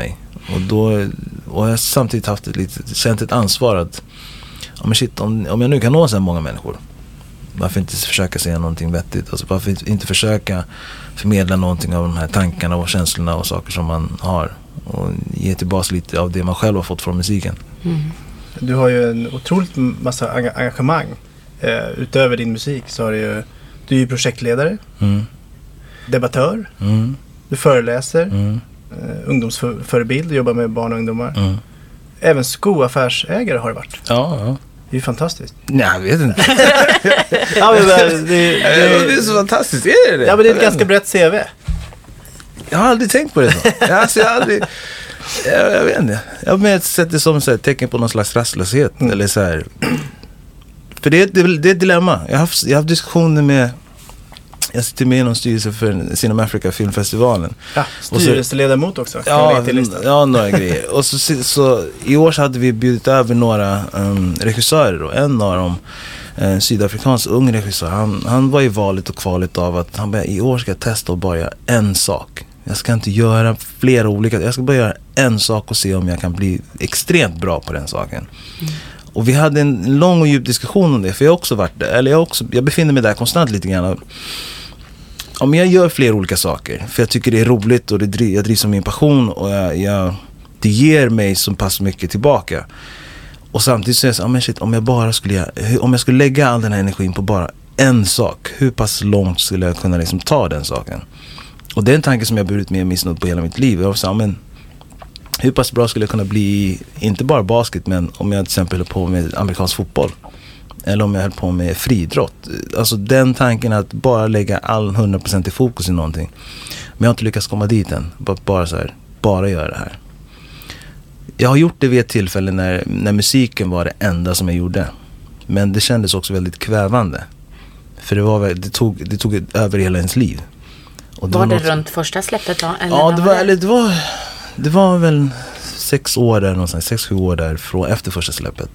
Och då och jag har samtidigt haft ett lite, känt ett ansvar att ja, men shit, om, om jag nu kan nå så här många människor, varför inte försöka säga någonting vettigt? Alltså varför inte försöka förmedla någonting av de här tankarna och känslorna och saker som man har och ge tillbaka lite av det man själv har fått från musiken. Mm. Du har ju en otroligt massa engagemang. Eh, utöver din musik så har du ju, du är ju projektledare, Mm. debattör, Mm. du föreläser, Mm. eh, ungdomsförebild, jobbar med barn och ungdomar. Mm. Även skoaffärsägare har det varit. Ja, ja. Det är ju fantastiskt. Nej, jag vet inte. Ja, men det, det, det, det är så fantastiskt, är det det? ja, men det är ett ganska brett C V. Jag har aldrig tänkt på det så. Alltså, jag har aldrig... Jag, jag vet inte. Jag har sett det som så här, tecken på någon slags rastlöshet. Mm. Eller så här. För det är, det, är, det är ett dilemma. Jag har haft, jag har haft diskussioner med... Jag sitter med i någon styrelse för Cinema Africa filmfestivalen. Ja, styrelseledamot också. Ja, ja, några grejer. Och så, så i år så hade vi bjudit över några um, regissörer. Och en av dem, en sydafrikansk ung regissör, han, han var i valet och kvalet av att han bara, i år ska jag testa att bara göra en sak. Jag ska inte göra flera olika, jag ska bara göra en sak och se om jag kan bli extremt bra på den saken. Mm. Och vi hade en lång och djup diskussion om det, för jag har också varit där, eller jag, också, jag befinner mig där konstant lite grann. Om jag gör flera olika saker, för jag tycker det är roligt och det driv, jag drivs som min passion och jag, jag, det ger mig så pass mycket tillbaka. Och samtidigt så är jag så, oh, men shit, om jag bara skulle, om jag skulle lägga all den här energin på bara en sak, hur pass långt skulle jag kunna liksom ta den saken? Och det är en tanke som jag burit med mig snudd på hela mitt liv. Jag sa, men hur pass bra skulle jag kunna bli, inte bara basket, men om jag till exempel höll på med amerikansk fotboll. Eller om jag höll på med friidrott. Alltså den tanken att bara lägga all hundra procent i fokus i någonting. Men jag har inte lyckats komma dit än. Bara, bara så här, bara göra det här. Jag har gjort det vid ett tillfälle när, när musiken var det enda som jag gjorde. Men det kändes också väldigt kvävande. För det, var, det, tog, det tog över hela ens liv. Och det var, var det något... runt första släppet då? Eller ja, det var, var det? Eller det, var, det var väl sex år där någonstans. Sex, sju år där från, efter första släppet.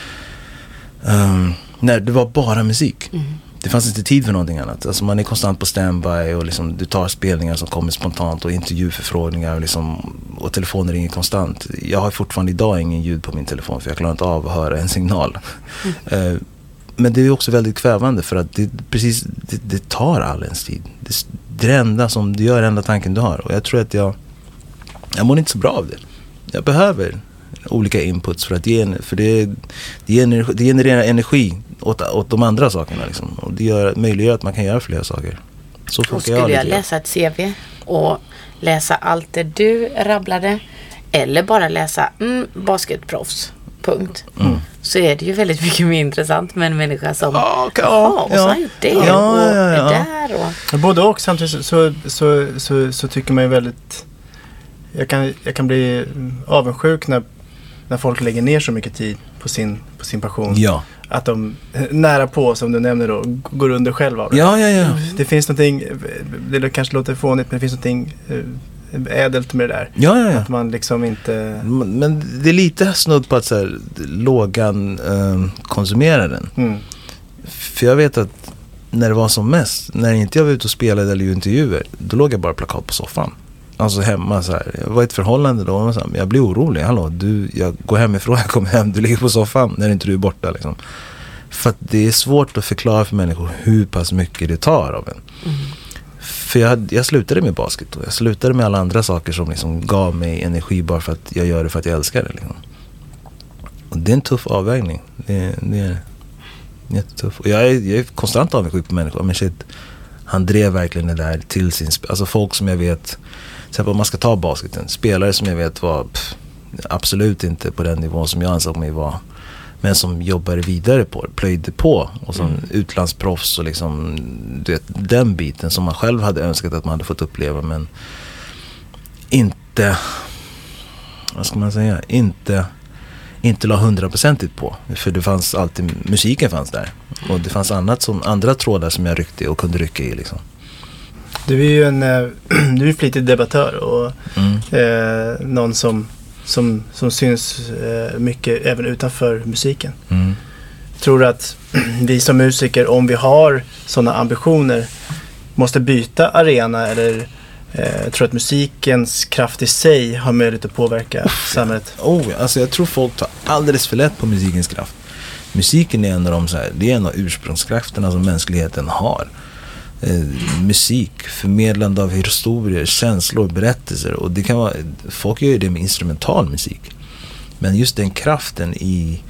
Um, när det var bara musik. Mm. Det fanns inte tid för någonting annat. Alltså man är konstant på standby och liksom, du tar spelningar som kommer spontant och intervjuförfrågningar och, liksom, och telefonen ringer konstant. Jag har fortfarande idag ingen ljud på min telefon för jag klarar inte av att höra en signal. Mm. Uh, men det är också väldigt kvävande för att det, precis, det, det tar all ens tid. Det, det är det enda som du gör, enda tanken du har. Och jag tror att jag jag mår inte så bra av det. Jag behöver olika inputs för att ge, för det, det, gener, det genererar energi åt, åt de andra sakerna liksom. Och det gör, möjliggör att man kan göra flera saker. Så och skulle jag, jag läsa ett C V och läsa allt det du rabblade eller bara läsa mm, basketproffs punkt. Mm. Så är det ju väldigt mycket mer intressant med en människa som ja, okay, ja, och så har gjort det ja, och ja, ja, ja. det där och... Både och samtidigt så, så, så, så, så tycker man ju väldigt jag kan, jag kan bli avundsjuk när, när folk lägger ner så mycket tid på sin, på sin passion. Ja. Att de nära på, som du nämner då, går under själva av det. Ja, ja, ja. Det finns någonting, det kanske låter fånigt, men det finns någonting ädelt med det där. Ja, ja, ja. Att man liksom inte... Men det är lite snudd på att så här, lågan eh, konsumerar den. Mm. För jag vet att när det var som mest, när inte jag var ute och spelade eller intervjuer, då låg jag bara plakat på soffan. Alltså hemma så här. Jag var i ett förhållande då och så här, jag blir orolig. Hallå, du, jag går hemifrån, jag kommer hem, du ligger på soffan när inte du är borta liksom. För att det är svårt att förklara för människor hur pass mycket det tar av en. Mm. För jag, jag slutade med basket och jag slutade med alla andra saker som liksom gav mig energi bara för att jag gör det för att jag älskar det liksom. Och det är en tuff avvägning. Det, det är jättetuff. Och jag är, jag är konstant avundsjuk på människor. Men shit, han drev verkligen det där till sin... Sp- alltså folk som jag vet... Så om man ska ta basketen. Spelare som jag vet var pff, absolut inte på den nivån som jag ansåg mig vara. Men som jobbade vidare på det, plöjde på. Och som mm. utlandsproffs och liksom du vet, den biten som man själv hade önskat att man hade fått uppleva. Men inte, vad ska man säga, inte, inte la hundraprocentigt på. För det fanns alltid, musiken fanns där. Och det fanns annat som, andra trådar som jag ryckte och kunde rycka i liksom. Du är ju en, du är en flitig debattör och mm. eh, någon som, som, som syns eh, mycket även utanför musiken. Mm. Tror du att vi som musiker, om vi har sådana ambitioner, måste byta arena eller Eh, jag tror att musikens kraft i sig har möjlighet att påverka Uff, samhället. Oh, alltså jag tror folk tar alldeles för lätt på musikens kraft. Musiken är en av de så här, det är en av ursprungskrafterna som mänskligheten har. Eh, musik, förmedlande av historier, känslor, berättelser, och det kan vara, folk gör ju det med instrumental musik. Men just den kraften i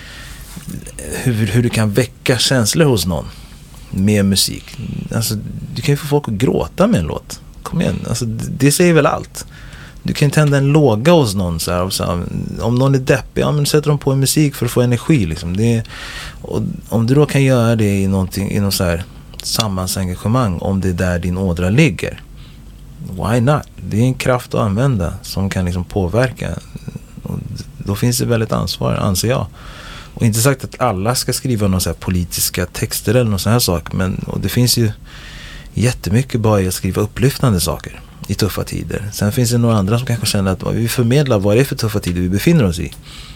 hur, hur du kan väcka känslor hos någon med musik. Alltså, du kan ju få folk att gråta med en låt. Kom igen, alltså, det, det säger väl allt. Du kan tända en låga hos någon så här, och så här, om någon är deppig, ja men sätter de på en musik för att få energi liksom. Det, och om du då kan göra det i någonting, i någon så här sammansengagemang, om det är där din ådra ligger, why not? Det är en kraft att använda som kan liksom påverka, och då finns det väl ett ansvar, anser jag. Och inte sagt att alla ska skriva några så här politiska texter eller någon sån här sak, men och det finns ju jättemycket bara i att skriva upplyftande saker i tuffa tider. Sen finns det några andra som kanske känner att vi förmedlar vad det är för tuffa tider vi befinner oss i.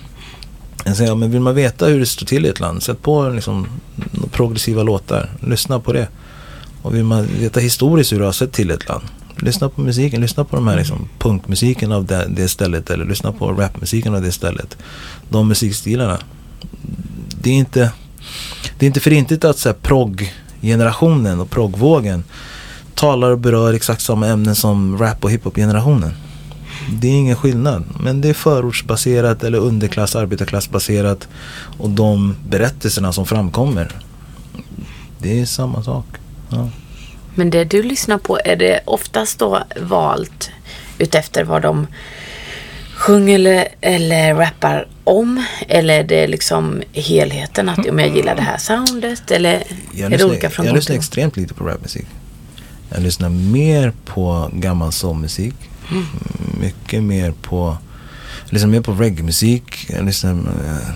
Jag säger, ja, men vill man veta hur det står till i ett land, sätt på liksom progressiva låtar, lyssna på det. Och vill man veta historiskt hur det har sett till ett land, lyssna på musiken, lyssna på de här liksom punkmusiken av det, det stället, eller lyssna på rapmusiken av det stället. De musikstilarna. Det är inte det är inte för inte att så här prog-generationen och prog-vågen talar och berör exakt samma ämnen som rap- och hiphop-generationen. Det är ingen skillnad, men det är förortsbaserat eller underklass, arbetarklassbaserat, och de berättelserna som framkommer, det är samma sak. Ja. Men det du lyssnar på, är det oftast då valt utefter vad de sjunger eller, eller rappar om, eller är det liksom helheten, att om jag gillar det här soundet, eller jag är lyssnar, det olika från jag lyssnar extremt lite på rapmusik. Jag lyssnar mer på gammal soulmusik. Mm. Mycket mer på, jag lyssnar mer på reggae-musik. Jag lyssnar uh,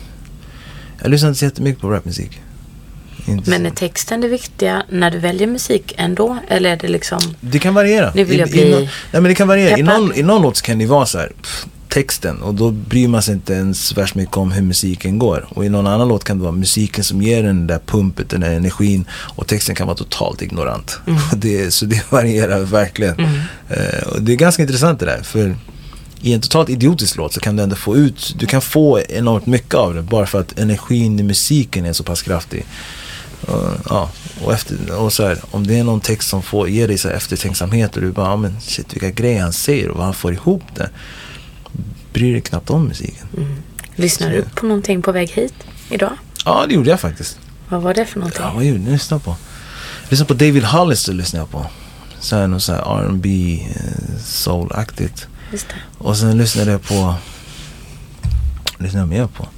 jag lyssnar inte så jättemycket på rapmusik. Inte Men är så. texten det viktiga när du väljer musik ändå, eller är det liksom, det kan variera. Nu vill jag I, bli i, no, nej, men det kan variera. I peppad. någon, I någon låt kan det vara så här, pff, texten, och då bryr man sig inte ens värst mycket om hur musiken går. Och i någon annan låt kan det vara musiken som ger den där pumpet, den där energin, och texten kan vara totalt ignorant. Mm. det, så det varierar verkligen. Mm. Uh, och det är ganska intressant det där, för i en totalt idiotisk låt så kan du ändå få ut, du kan få enormt mycket av det, bara för att energin i musiken är så pass kraftig. Uh, ja, och, efter, och så här, om det är någon text som får, ger dig så här eftertänksamhet, och du bara, ja men shit, vilka grejer han säger och vad han får ihop det, bryr dig knappt om musiken. Mm. Lyssnar så. Du på någonting på väg hit idag? Ja, det gjorde jag faktiskt. Vad var det för någonting? Ja, vad gjorde jag? Lyssna på Lyssna på David Hollister, lyssnar jag på. Så här, någon så här R and B, eh, soul-aktigt. Just det. Och sen lyssnade jag på lyssnade jag mer på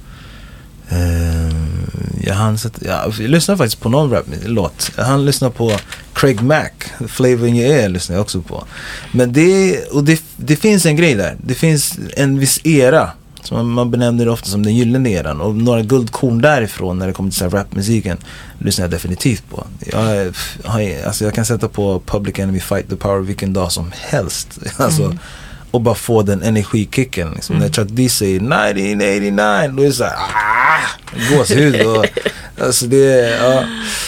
Uh, jag, han sett, ja, jag lyssnar faktiskt på någon rap-låt. Han lyssnar på Craig Mack, Flavor in Your Ear lyssnar jag också på. Men det, och det, det finns en grej där. Det finns en viss era som man, man benämner det ofta som den gyllene eran, och några guldkorn därifrån när det kommer till så här rapmusiken lyssnar jag definitivt på. Jag, alltså jag kan sätta på Public Enemy Fight the Power vilken dag som helst. Alltså mm. och bara få den energikicken liksom. Mm. När Chuck D säger nitton eighty-nine, då är det så här, ah, gåshud och alltså det, ja.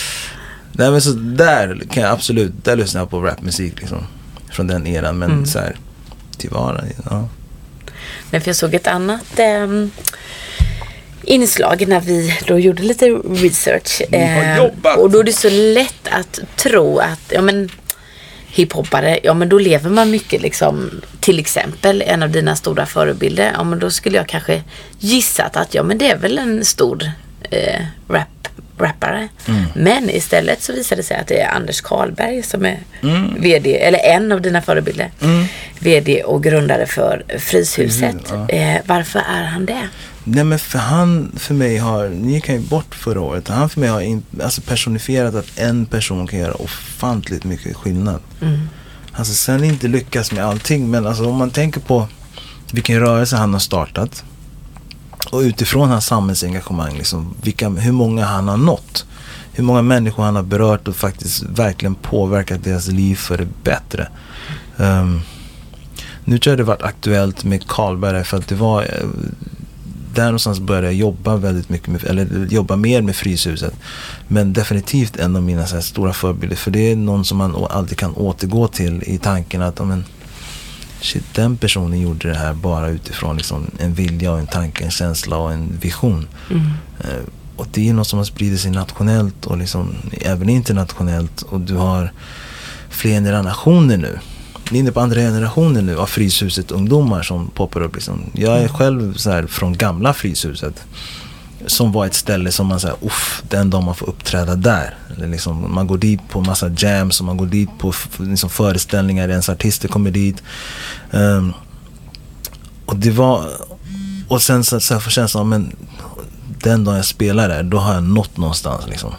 Nej men så där kan jag absolut, där lyssnar jag på rapmusik liksom, från den eran, men mm. så här tillvara, ja. Nej, för jag såg ett annat eh, inslag när vi då gjorde lite research. Eh, och då är det så lätt att tro att, ja men hiphoppare, ja men då lever man mycket liksom, till exempel en av dina stora förebilder, ja men då skulle jag kanske gissat att ja men det är väl en stor eh, rap, rappare. Mm. Men istället så visade det sig att det är Anders Karlberg som är mm. vd, eller en av dina förebilder, mm. vd och grundare för Fryshuset. Mm, ja. eh, varför är han det? Nej men för han för mig har, ni gick ju bort förra året, han för mig har in, alltså personifierat att en person kan göra ofantligt mycket skillnad. Mm. Alltså sen inte lyckas med allting, men alltså om man tänker på vilken rörelse han har startat och utifrån hans samhällsengagemang liksom, vilka, hur många han har nått, hur många människor han har berört och faktiskt verkligen påverkat deras liv för det bättre. Um, nu tror jag det varit aktuellt med Karlberg för att det var där någonstans började jag jobba väldigt mycket med, eller jobba mer med Fryshuset. Men definitivt en av mina så här stora förebilder, för det är någon som man alltid kan återgå till i tanken att men, shit, den personen gjorde det här bara utifrån liksom en vilja och en tanke, en känsla och en vision. Mm. Eh, och det är något som har spridit sig nationellt och liksom även internationellt, och du har fler generationer nu. Ni är inne på andra generationer nu av Fryshuset ungdomar som poppar upp liksom. Jag är själv så här från gamla Fryshuset, som var ett ställe som man säger, uff, den dag man får uppträda där. Eller liksom, man går dit på massa jams och man går dit på liksom föreställningar, ens artister kommer dit. Um, och det var, och sen så, så här får känslan, men den dag jag spelar där, då har jag nått någonstans liksom.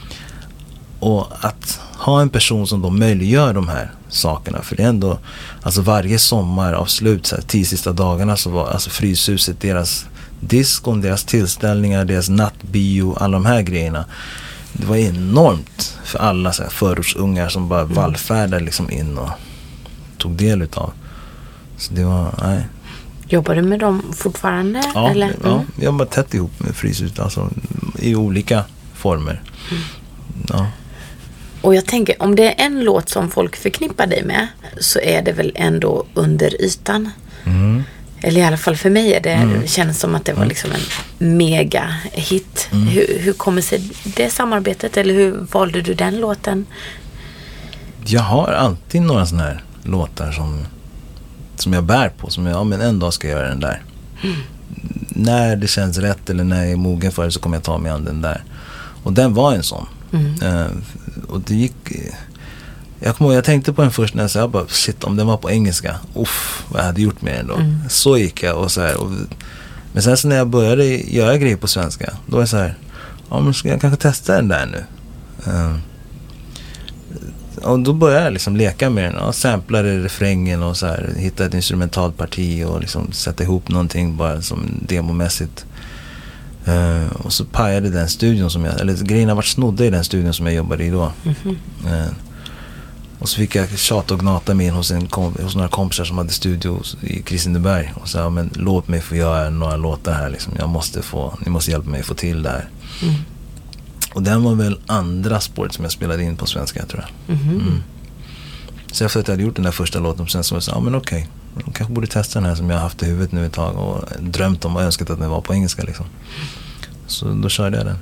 Och att ha en person som då möjliggör de här sakerna, för det är ändå, alltså varje sommar av slut, så här, tio sista dagarna, så var alltså Fryshuset, deras diskon, deras tillställningar, deras nattbio, alla de här grejerna, det var enormt för alla så här förortsungar som bara mm. vallfärdade liksom in och tog del utav. Så det var, nej. Jobbar du med dem fortfarande? Ja, eller? Mm. ja, jag jobbar tätt ihop med Fryshuset, alltså i olika former. Mm. Ja. Och jag tänker, om det är en låt som folk förknippar dig med, så är det väl ändå Under ytan. Mm. Eller i alla fall för mig är det, mm. känns som att det var liksom en mega hit. Mm. Hur, hur kommer sig det samarbetet, eller hur valde du den låten? Jag har alltid några såna här låtar som, som jag bär på, som jag, ja men en dag ska jag göra den där. Mm. När det känns rätt eller när jag är mogen för det, så kommer jag ta mig an den där. Och den var en sån. Mm. Uh, och det gick, jag kommer ihåg, jag tänkte på den först när jag sa, jag bara, shit, om den var på engelska, uff, vad jag hade gjort med den då. Mm. Så gick jag och så här, och, men sen så när jag började göra grejer på svenska, då var jag så här, ja men ska jag kanske testa den där nu. Uh, och då började jag liksom leka med den och samplade refrängen och så här, hitta ett instrumentalt parti och liksom sätta ihop någonting bara som demomässigt. Uh, och så pajade den studion som jag, eller grejerna var snodda i den studion som jag jobbade i då. Mm-hmm. Uh, och så fick jag tjata och gnata med in hos, en kom, hos några kompisar som hade studio i Kristineberg och sa, men låt mig få göra några låtar här liksom. Jag måste få, ni måste hjälpa mig att få till det här. Mm. Och den var väl andra spåret som jag spelade in på svenska, tror jag. Mm-hmm. Mm. Så efter att jag hade gjort den där första låten, sen så var jag så, ja men okej, okay, jag kanske borde testa den här som jag har haft i huvudet nu ett tag och drömt om och önskat att den var på engelska liksom. Så då körde jag den.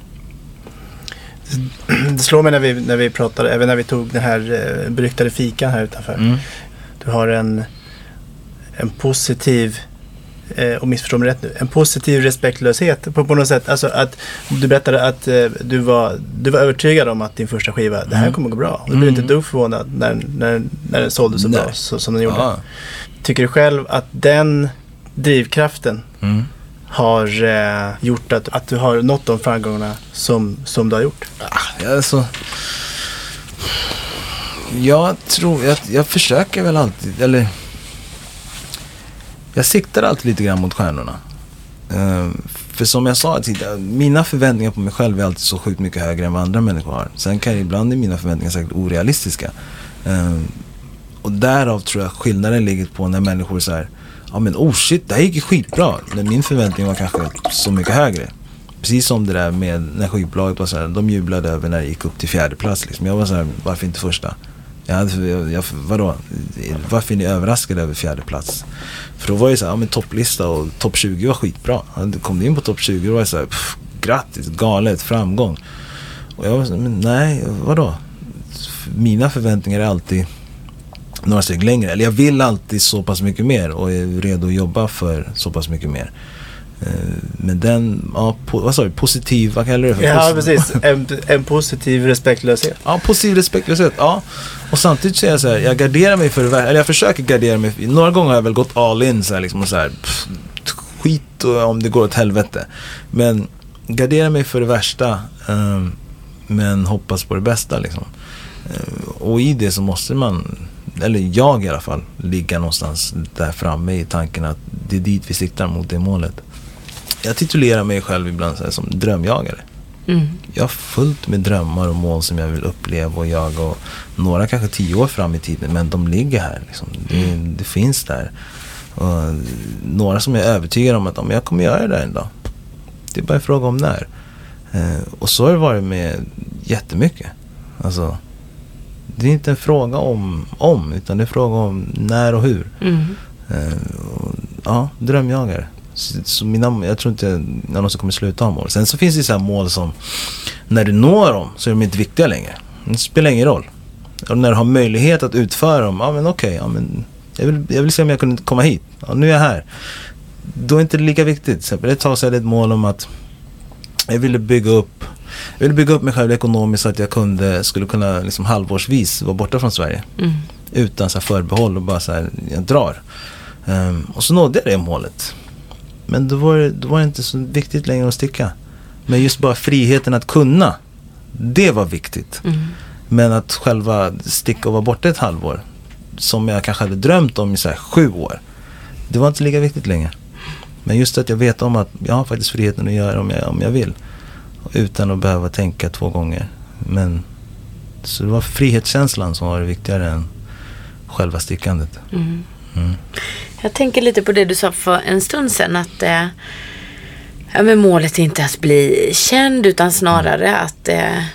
Det slår mig när vi, när vi pratade, även när vi tog den här eh, beryktade fikan här utanför. Mm. Du har en, en positiv, eh, och missförstå mig rätt nu, en positiv respektlöshet på, på något sätt. Alltså att du berättade att eh, du, var, du var övertygad om att din första skiva, det här kommer gå bra. Och du blev mm. inte dugg förvånad när, när, när den sålde så Nej. bra så, som den gjorde. Ja. Tycker du själv att den drivkraften mm. har eh, gjort att, att du har nått de framgångarna som, som du har gjort? Ja, alltså, jag tror, jag, jag försöker väl alltid, eller jag siktar alltid lite grann mot stjärnorna. Uh, för som jag sa tidigare, mina förväntningar på mig själv är alltid så sjukt mycket högre än vad andra människor har. Sen kan ibland är mina förväntningar säkert orealistiska. Uh, och därav tror jag skillnaden ligger på när människor säger, ja men oh shit, det här gick skitbra. Men min förväntning var kanske så mycket högre. Precis som det där med när skivbolaget var så här, de jublade över när det gick upp till fjärde plats liksom. Jag var så här, varför inte första? Jag hade, jag, jag, vadå? Varför är ni överraskade över fjärde plats? För då var det så här, ja men topplista och topp tjugo var skitbra. Kom du in på topp tjugo, då var det så här, pff, grattis, galet, framgång. Och jag var så här, men nej, vadå? Mina förväntningar är alltid några steg längre. Eller jag vill alltid så pass mycket mer och är redo att jobba för så pass mycket mer. Men den, ja, po, vad sa du, positiv, vad kallar du det för? Ja, precis, en, en positiv respektlöshet. Ja, positiv respektlöshet, ja. Och samtidigt så är jag så här, jag garderar mig för det, eller jag försöker gardera mig, några gånger har jag väl gått all in så här, liksom, och så här, pff, skit och, om det går åt helvete. Men gardera mig för det värsta, um, men hoppas på det bästa liksom. Uh, och i det så måste man, eller jag i alla fall, ligga någonstans där framme i tanken att det är dit vi siktar mot det målet. Jag titulerar mig själv ibland så här, som drömjagare. Mm. Jag har fullt med drömmar och mål som jag vill uppleva och jaga, och några kanske tio år fram i tiden, men de ligger här liksom. det, det finns där, och några som jag är övertygad om att om jag kommer göra det där en dag. Det är bara en fråga om när. Eh, och så har det varit med jättemycket. Alltså, det är inte en fråga om om, utan det är en fråga om när och hur. Mm. Eh, och, ja, drömjagare. Så, så mina, jag tror inte jag någonsin kommer sluta ha mål. Sen så finns det så här mål som när du når dem så är de inte viktiga längre. Det spelar ingen roll. Och när du har möjlighet att utföra dem, ja men okej, okay, ja, men jag, vill, jag vill se om jag kunde komma hit. Ja, nu är jag här. Då är inte det lika viktigt. Till exempel ett tag så hade jag ett mål om att jag ville bygga upp jag ville bygga upp mig själv ekonomiskt så att jag kunde, skulle kunna liksom halvårsvis vara borta från Sverige. Mm. Utan så här förbehåll och bara så här, jag drar. Um, och så nådde jag det målet. Men då var, det, då var det inte så viktigt längre att sticka. Men just bara friheten att kunna, det var viktigt. Mm. Men att själva sticka och vara borta ett halvår, som jag kanske hade drömt om i så här sju år, det var inte lika viktigt längre. Men just att jag vet om att jag har faktiskt friheten att göra om jag, om jag vill. Utan att behöva tänka två gånger. Men så det var frihetskänslan som var det viktigare än själva stickandet. Mm. Mm. Jag tänker lite på det du sa för en stund sedan, att eh, ja, men målet är inte att bli känd utan snarare mm. att eh,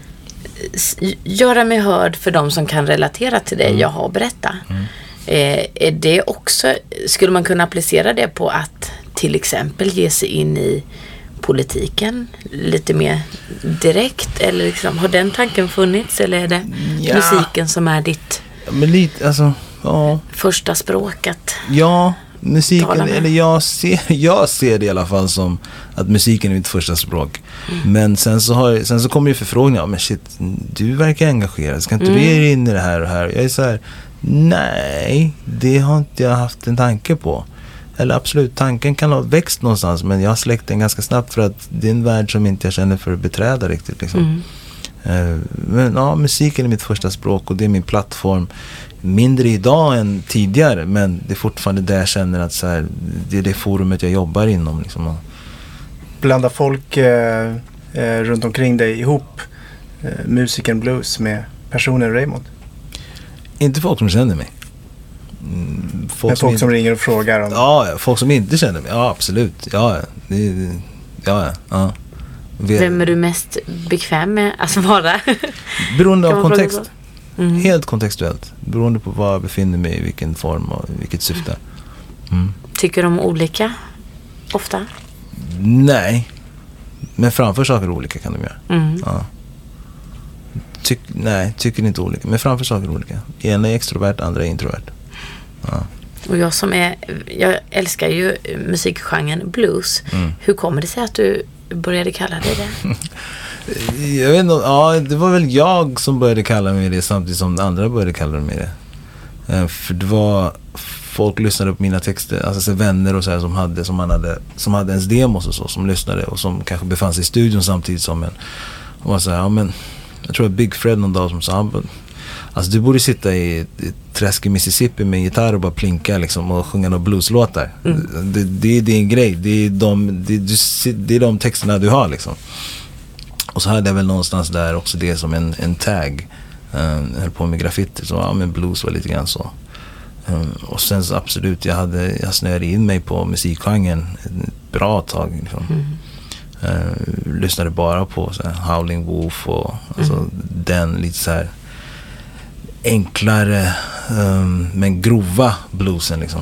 göra mig hörd för de som kan relatera till det mm. jag har att berätta. Mm. Eh, är det också, skulle man kunna applicera det på att till exempel ge sig in i politiken lite mer direkt, eller liksom, har den tanken funnits, eller är det ja. musiken som är ditt ja, men lite, alltså, ja. första språket? Ja, musiken, eller jag ser, jag ser det i alla fall som att musiken är mitt första språk. Mm. Men sen så, har, sen så kommer ju förfrågningar, men shit, du verkar engagerad, ska inte mm. du ge dig in i det här och här? Jag är så här, nej, det har inte jag haft en tanke på. Eller absolut, tanken kan ha växt någonstans, men jag har släckt den ganska snabbt för att det är en värld som inte jag känner för att beträda riktigt. Liksom. Mm. Uh, men ja, musiken är mitt första språk och det är min plattform. Mindre idag än tidigare, men det är fortfarande där jag känner att så här, det är det forumet jag jobbar inom. Liksom. Blandar folk eh, eh, runt omkring dig ihop eh, musiken blues med personen Raymond? Inte folk som känner mig. Mm, folk, men folk som, inte, som ringer och frågar om... Ja, folk som inte känner mig. Ja, absolut. Ja, det, det, ja, ja. Vem är du mest bekväm med att vara? Beroende av kontext. Mm. Helt kontextuellt. Beroende på var jag befinner mig, i vilken form och vilket syfte. Mm. Tycker de olika ofta? Nej. Men framför saker olika kan de göra. Mm. Ja. Tyck, nej, tycker inte olika. Men framför saker olika. Ena är extrovert, andra är introvert. Ja. Och jag som är, jag älskar ju musikgenren blues. Mm. Hur kommer det sig att du började kalla dig det? Jag vet inte, ja, det var väl jag som började kalla mig det samtidigt som andra började kalla mig det. För det var, folk lyssnade på mina texter, alltså så vänner och så här som hade, som man hade, som hade ens demos och så, som lyssnade och som kanske befann sig i studion samtidigt som en. Och var så här, ja men, jag tror att Big Fred någon dag som sa, alltså du borde sitta i, i träsk i Mississippi med en gitarr och bara plinka liksom och sjunga några blueslåtar. Mm. Det, det är din grej, det är de, det, du, det är de texterna du har liksom. Och så hade jag väl någonstans där också det som en, en tag. Um, jag höll på med graffiti, så ja, men blues var lite grann så. Um, och sen så absolut, jag, hade, jag snöade in mig på musikgenren ett bra tag. Liksom. Mm. Uh, lyssnade bara på så här, Howling Wolf och alltså, mm. den lite så här enklare um, men grova bluesen liksom.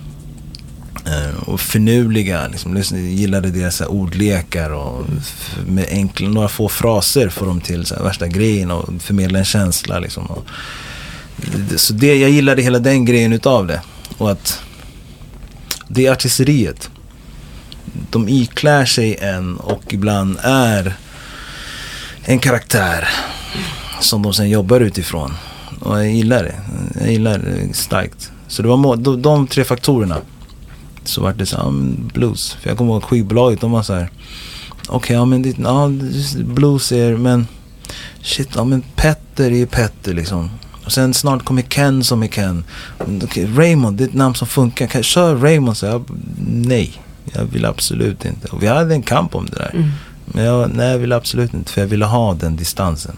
Uh, och förnuliga liksom, lyssnade, gillade deras så här, ordlekar och f- med enkla, några få fraser får de till så här, värsta grejen och förmedla en känsla liksom. Och, det, så det, jag gillade hela den grejen utav det. Och att det artilleriet, de iklär sig en och ibland är en karaktär som de sen jobbar utifrån. Och jag gillar det. Jag gillar det starkt. Så det var må- de, de tre faktorerna. Så var det så här, blues. För jag kommer ihåg skivbolaget, de var så här, okej, okay, ja men det, ja, blues är, men shit, ja men Petter är Petter liksom. Och sen snart kommer Ken som är Ken. Okay, Raymond, det är ett namn som funkar. Kan jag köra Raymond? Så jag, nej, jag vill absolut inte. Och vi hade en kamp om det där. Mm. Men jag, nej, jag vill absolut inte, för jag ville ha den distansen.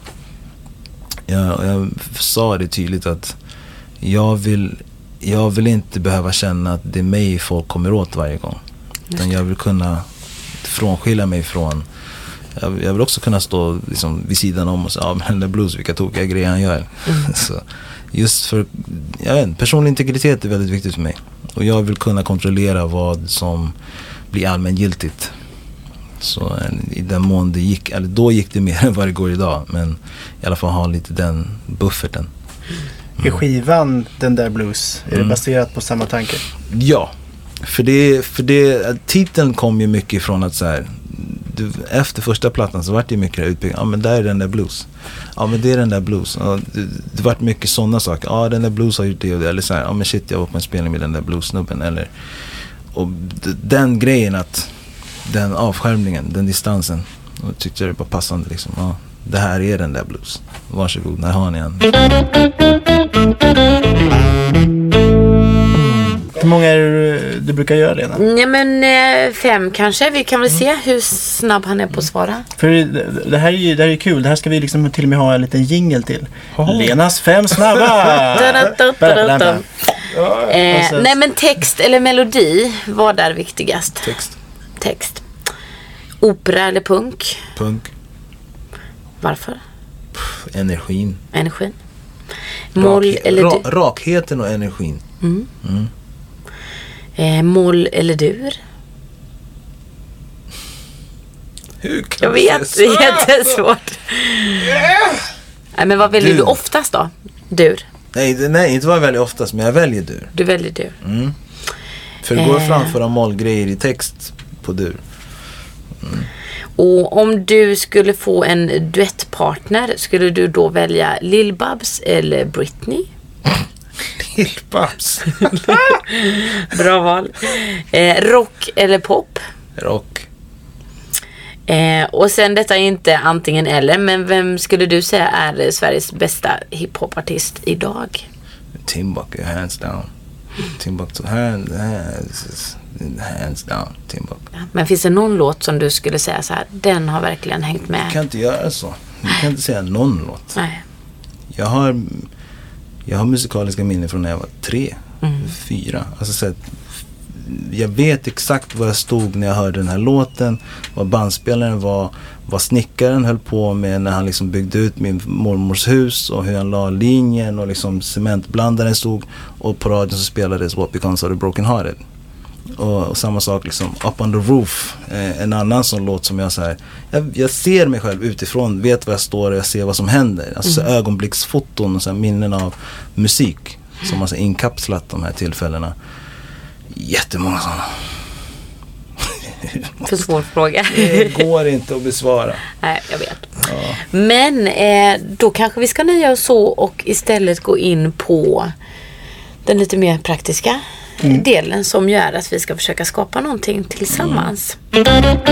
Jag, jag sa det tydligt att jag vill jag vill inte behöva känna att det är mig folk kommer åt varje gång. Utan jag vill kunna frånskilja mig från. Jag, jag vill också kunna stå liksom vid sidan om och säga, ja, men den där blues, vilka tokiga grejer han gör. Mm. Så just för, jag vet inte, personlig integritet är väldigt viktigt för mig. Och jag vill kunna kontrollera vad som blir allmängiltigt. Så i den mån det gick, eller då gick det mer än vad det går idag. Men i alla fall ha lite den bufferten. Mm. Är skivan Den där blues, är mm. det baserat på samma tanke? Ja, för det, för det titeln kom ju mycket ifrån att så här, du, efter första plattan så var det mycket utbyggnad. Ja, men där är den där blues. Ja, men det är den där blues. Ja, det, det var mycket sådana saker. Ja, den där blues har gjort det och det. Eller så här, ja men shit, jag var på en spelning med den där blues-snubben. Eller, och d- den grejen att den avskärmningen, den distansen, och tyckte jag det var passande liksom. Ja, det här är den där blues. Varsågod, när har ni en? Hur många är det du brukar göra, Lena? Nej, men eh, fem kanske. Vi kan väl se hur snabb han är på att svara. För det, det här är ju det här är kul. Det här ska vi liksom till och med ha en liten jingle till. Oh. Lenas fem snabba! eh, nej, men text eller melodi, vad är viktigast? Text. Text. Opera eller punk? Punk. Varför? Pff, energin. Energin. Moll Rak, eller ra, dur? Rakheten och energin. Mm. Mm. Eh, moll eller dur? Hur kan jag vet, det är jättesvårt. Nej, men vad väljer dur. Du oftast då? Dur? Nej, det, nej, inte vad jag väljer oftast, men jag väljer dur. Du väljer dur. Mm. För det går att framföra mollgrejer i text på dur. Mm. Och om du skulle få en duettpartner, skulle du då välja Lil Babs eller Britney? Lil Babs. Bra val. Eh, rock eller pop? Rock. Eh, och sen, detta är inte antingen eller, men vem skulle du säga är Sveriges bästa hiphopartist idag? Timbuk, hands down. Timbuk, hands, hands, hands down, Timbuk. Ja, men finns det någon låt som du skulle säga så här, den har verkligen hängt med? Jag kan inte göra så. Jag kan inte säga någon låt. Nej. Jag har, jag har musikaliska minnen från när jag var tre, mm. fyra. Alltså så att jag vet exakt var jag stod när jag hörde den här låten, vad bandspelaren var, vad snickaren höll på med när han liksom byggde ut min mormors hus och hur han la linjen och liksom cementblandaren stod, och på radion så spelades What Becomes of the Broken Hearted. Och, och samma sak liksom Up on the Roof, eh, en annan sån låt som jag så här, jag, jag ser mig själv utifrån, vet var jag står och jag ser vad som händer. Alltså mm. ögonblicksfoton och så här, minnen av musik som har så inkapslat de här tillfällena. Jättemånga sådana. För svår fråga. Det går inte att besvara. Nej, jag vet. Ja. Men eh, då kanske vi ska nöja oss så och istället gå in på den lite mer praktiska mm. delen som gör att vi ska försöka skapa någonting tillsammans. Mm.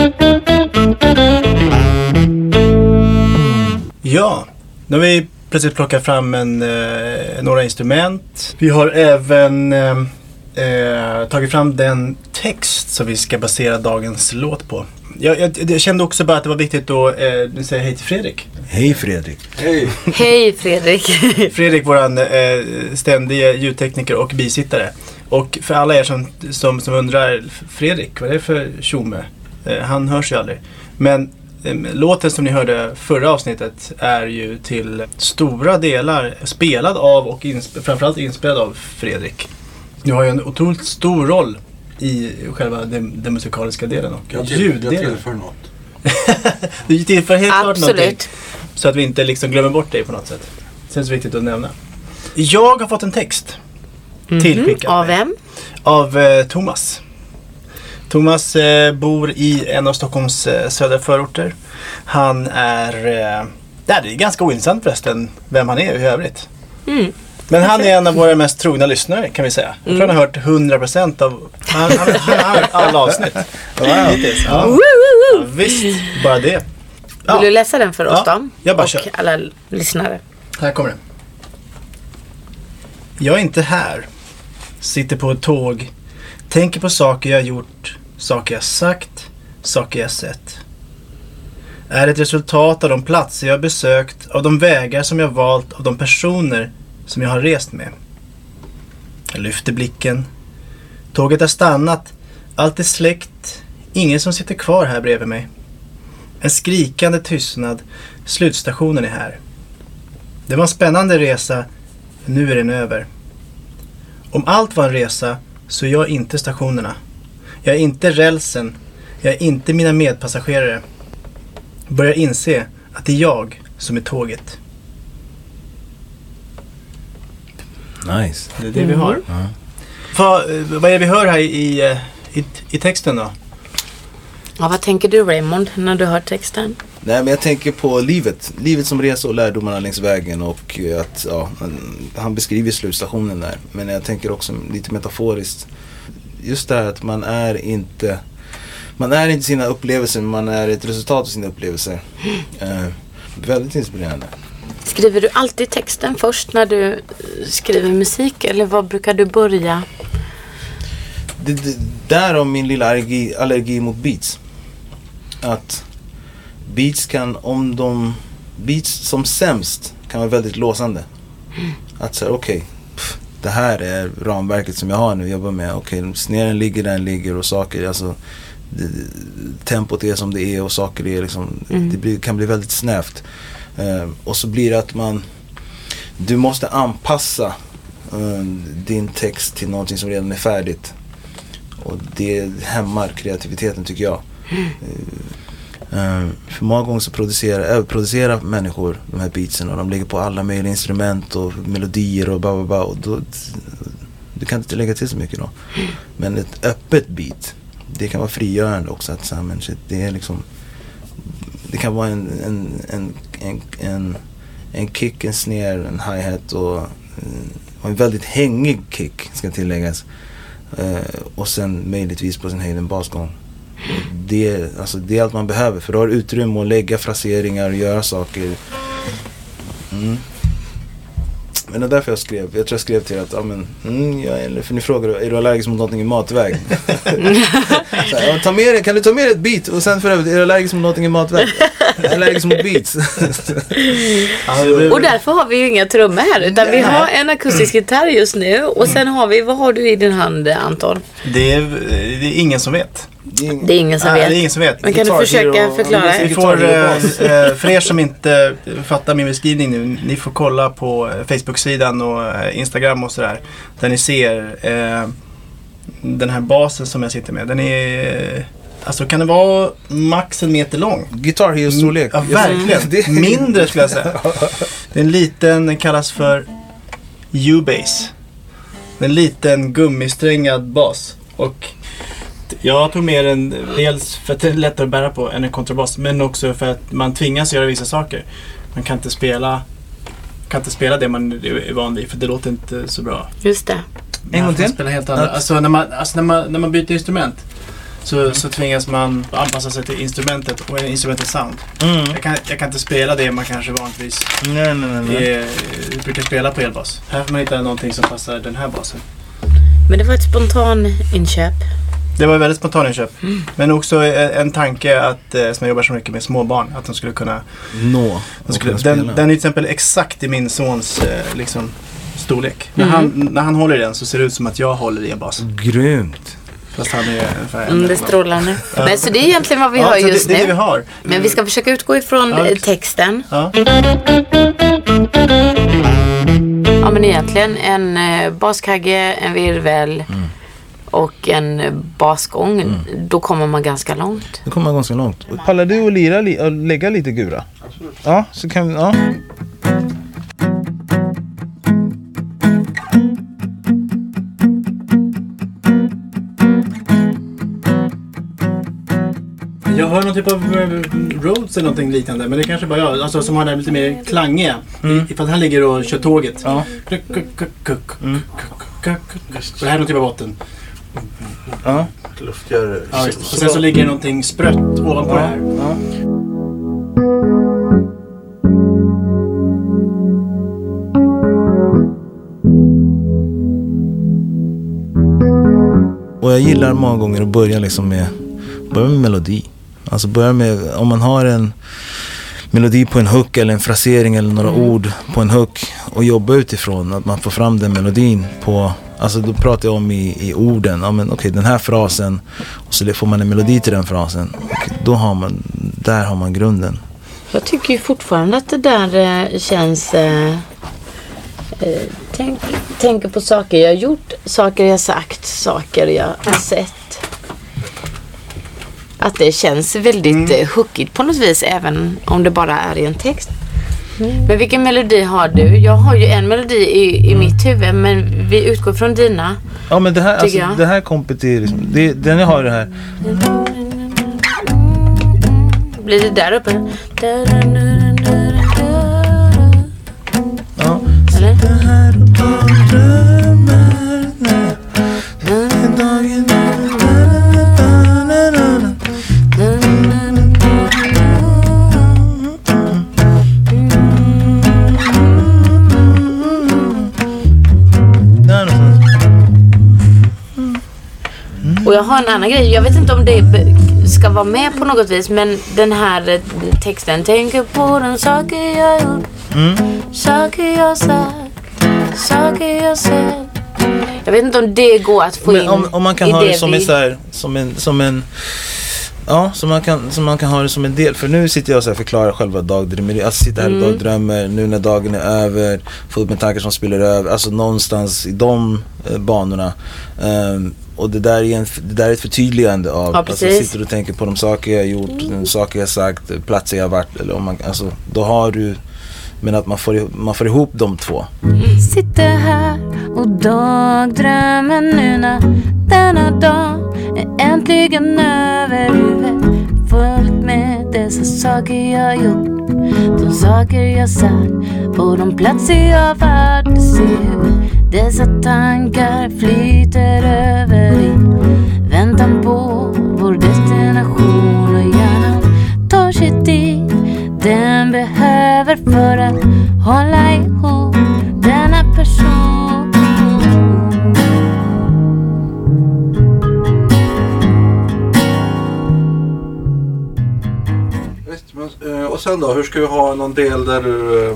Ja, nu har vi plötsligt plockat fram en, eh, några instrument. Vi har även eh, eh, tagit fram den text som vi ska basera dagens låt på. Jag, jag, jag kände också bara att det var viktigt att eh, säga hej till Fredrik. Hej Fredrik. Hej. Hej Fredrik. Fredrik, våran eh, ständiga ljudtekniker och bisittare. Och för alla er som, som, som undrar, Fredrik, vad är det för tjomme? Eh, han hörs ju aldrig. Men eh, låten som ni hörde förra avsnittet är ju till stora delar spelad av och insp- framförallt inspelad av Fredrik. Nu har ju en otroligt stor roll i själva den, den musikaliska delen och jag till, ljuddelen. Jag tillför något. Du tillför helt klart någonting. Absolut. Så att vi inte liksom glömmer bort dig på något sätt. Det känns viktigt att nämna. Jag har fått en text mm-hmm. tillskickad. Av vem? Av eh, Thomas. Thomas eh, bor i en av Stockholms eh, södra förorter. Han är... Eh, det är ganska ointressant förresten vem han är i övrigt. Mm. Men han är en av våra mest trogna lyssnare kan vi säga. Jag tror han har hört hundra procent av han, han, han har hört alla avsnitt. Wow. Ja. Ja, visst, bara det. Ja. Vill du läsa den för oss ja, då? Jag bara och kör. Alla lyssnare. Här kommer det. Jag är inte här. Sitter på ett tåg. Tänker på saker jag gjort. Saker jag sagt. Saker jag sett. Är ett resultat av de platser jag besökt. Av de vägar som jag valt. Av de personer som jag har rest med. Jag lyfter blicken. Tåget har stannat. Allt är släckt. Ingen som sitter kvar här bredvid mig. En skrikande tystnad. Slutstationen är här. Det var en spännande resa. Nu är den över. Om allt var en resa så är jag inte stationerna. Jag är inte rälsen. Jag är inte mina medpassagerare. Börjar inse att det är jag som är tåget. Nice. Det är det vi har. Mm. Vad, vad är det vi hör här i, i, i texten då? Ja, vad tänker du, Raymond, när du hör texten? Nej, men jag tänker på livet. Livet som resa och lärdomarna längs vägen. Och att, ja, han beskriver slutstationen där. Men jag tänker också lite metaforiskt. Just det här att man är inte... Man är inte sina upplevelser, men man är ett resultat av sina upplevelser. Eh, väldigt inspirerande. Skriver du alltid texten först när du skriver musik? Eller vad brukar du börja? Det, det, där om min lilla allergi, allergi mot beats. Att beats kan, om de... Beats som sämst kan vara väldigt låsande. Mm. Att säga, okej, okay, det här är ramverket som jag har nu, jobbar med. Okej, okay, snären ligger där den ligger och saker, alltså... Det, tempot är som det är och saker är liksom, mm. det blir, kan bli väldigt snävt. Uh, och så blir det att man... Du måste anpassa uh, din text till någonting som redan är färdigt. Och det hämmar kreativiteten, tycker jag. Mm. Uh, för många gånger så producerar, överproducerar människor de här beatsen och de ligger på alla möjliga instrument och melodier och bla bla bla. Och då, du kan inte lägga till så mycket då. Mm. Men ett öppet beat, det kan vara frigörande också. Att så här, men shit, det är liksom... Det kan vara en, en, en, en, en, en kick, en snare, en hi-hat och, och en väldigt hängig kick, ska tilläggas. Uh, och sen möjligtvis på sin höjd en basgång. Det, alltså, det är allt man behöver, för då har utrymme att lägga fraseringar och göra saker. Mm. Men det är därför jag skrev. Jag tror jag skrev till att, ja men, mm, ja, eller, för ni frågar, är du allergisk mot någonting i matväg? Så här, ja, ta med det, kan du ta med ett beat? Och sen för övrigt, är du allergisk mot någonting i matväg? Jag är allergisk mot beats. Och därför har vi ju inga trummor här, utan vi har en akustisk gitarr just nu. Och sen har vi, vad har du i din hand, Anton? Det är, det är ingen som vet. Det är, det är ingen som äh, vet. Det är ingen som vet. Men kan du försöka hero, förklara? Vi får, eh, för er som inte fattar min beskrivning nu, ni får kolla på Facebook-sidan och Instagram och sådär. Där ni ser eh, den här basen som jag sitter med. Den är, alltså kan det vara max en meter lång? Guitar Hero storlek. Ja, verkligen. Mindre skulle jag säga. Det är en liten, den kallas för U-bass. En liten gummisträngad bas. Och jag tog med den dels för att det är lättare att bära på än en kontrabas, men också för att man tvingas göra vissa saker. Man kan inte spela kan inte spela det man är van vid, för det låter inte så bra. Just det. En gång till. Spela helt andra. Alltså, när man, alltså när man, när man byter instrument så, mm. så tvingas man anpassa sig till instrumentet och instrumentets sound. Mm. Jag, kan, jag kan inte spela det man kanske vanligtvis nej, nej, nej, nej. Är, brukar spela på elbas. Här får man hitta någonting som passar den här basen. Men det var ett spontan inköp. Det var ett väldigt spontant inköp. Mm. Men också en tanke att, som jag jobbar så mycket med småbarn, att de skulle kunna nå. De skulle, den, den är till exempel exakt i min sons liksom, storlek. Mm. När, han, när han håller i den så ser det ut som att jag håller i en bas. Grymt. Fast han är ungefär mm, det är strålande. Ja. Men så det är egentligen vad vi ja, har just det, det nu. är det vi har. Men vi ska försöka utgå ifrån ja. texten. Ja. Ja, men egentligen en eh, baskagge, en virvel mm. och en basgång. Mm. Då kommer man ganska långt. Då kommer man ganska långt. Pallar du att lira li- och lägga lite gura? Absolut. Ja, så kan vi... Ja. Jag hör någon typ av Rhodes eller någonting liknande, men det kanske bara jag, alltså som har den lite mer klangiga. Mm. Ifall han ligger och kör tåget. Ja. Mm. Och det här är någon typ av botten. Ja. Luftgör. Ja, och sen så ligger det någonting sprött ovanpå ja. det här. Ja. Och jag gillar många gånger att börja liksom med börja med melodi. Alltså börja med, om man har en melodi på en hook eller en frasering eller några mm. ord på en hook och jobba utifrån att man får fram den melodin på Alltså då pratar jag om i, i orden. Ja, men okej, okay, den här frasen. Och så får man en melodi till den frasen. Och då har man, där har man grunden. Jag tycker ju fortfarande att det där eh, känns... Eh, eh, tänk, tänker på saker jag har gjort, saker jag sagt, saker jag har sett. Att det känns väldigt mm. eh, hookigt på något vis, även om det bara är i en text. Mm. Men vilken melodi har du? Jag har ju en melodi i, i mitt huvud, men vi utgår från dina. Ja, men det här, alltså, det här kompeterar liksom, det, den jag har det här. Blir det där uppe? Ja. Eller? Och jag har en annan grej. Jag vet inte om det ska vara med på något vis, men den här texten: tänker på de saker jag gjort, mm. saker jag sagt, saker jag sett. Jag vet inte om det går att få men in om, om man kan i ha det det som, vi... en, så här, som en som en ja, så man kan så man kan ha det som en del. För nu sitter jag och så här förklarar själva dagdrömmeri. Alltså sitter här och mm. dagdrömmer nu när dagen är över, får upp med tankar som spelar över. Alltså någonstans i de eh, banorna. Um, och det där, är en, det där är ett förtydligande av, ja, alltså jag sitter och tänker på de saker jag har gjort, mm. de saker jag har sagt, platser jag har varit, eller om man, alltså, då har du, men att man får, man får ihop de två. Mm. Sitter här och dagdrömmer nu när denna dag är äntligen över huvudet, fullt med dessa saker jag har gjort, de saker jag sagt och de platser jag varit. Se hur dessa tankar flyter över i väntan på vår destination, och hjärnan tar sig dit den behöver för att hålla ihop denna person. Visst, men, och sen då, hur ska vi ha någon del där du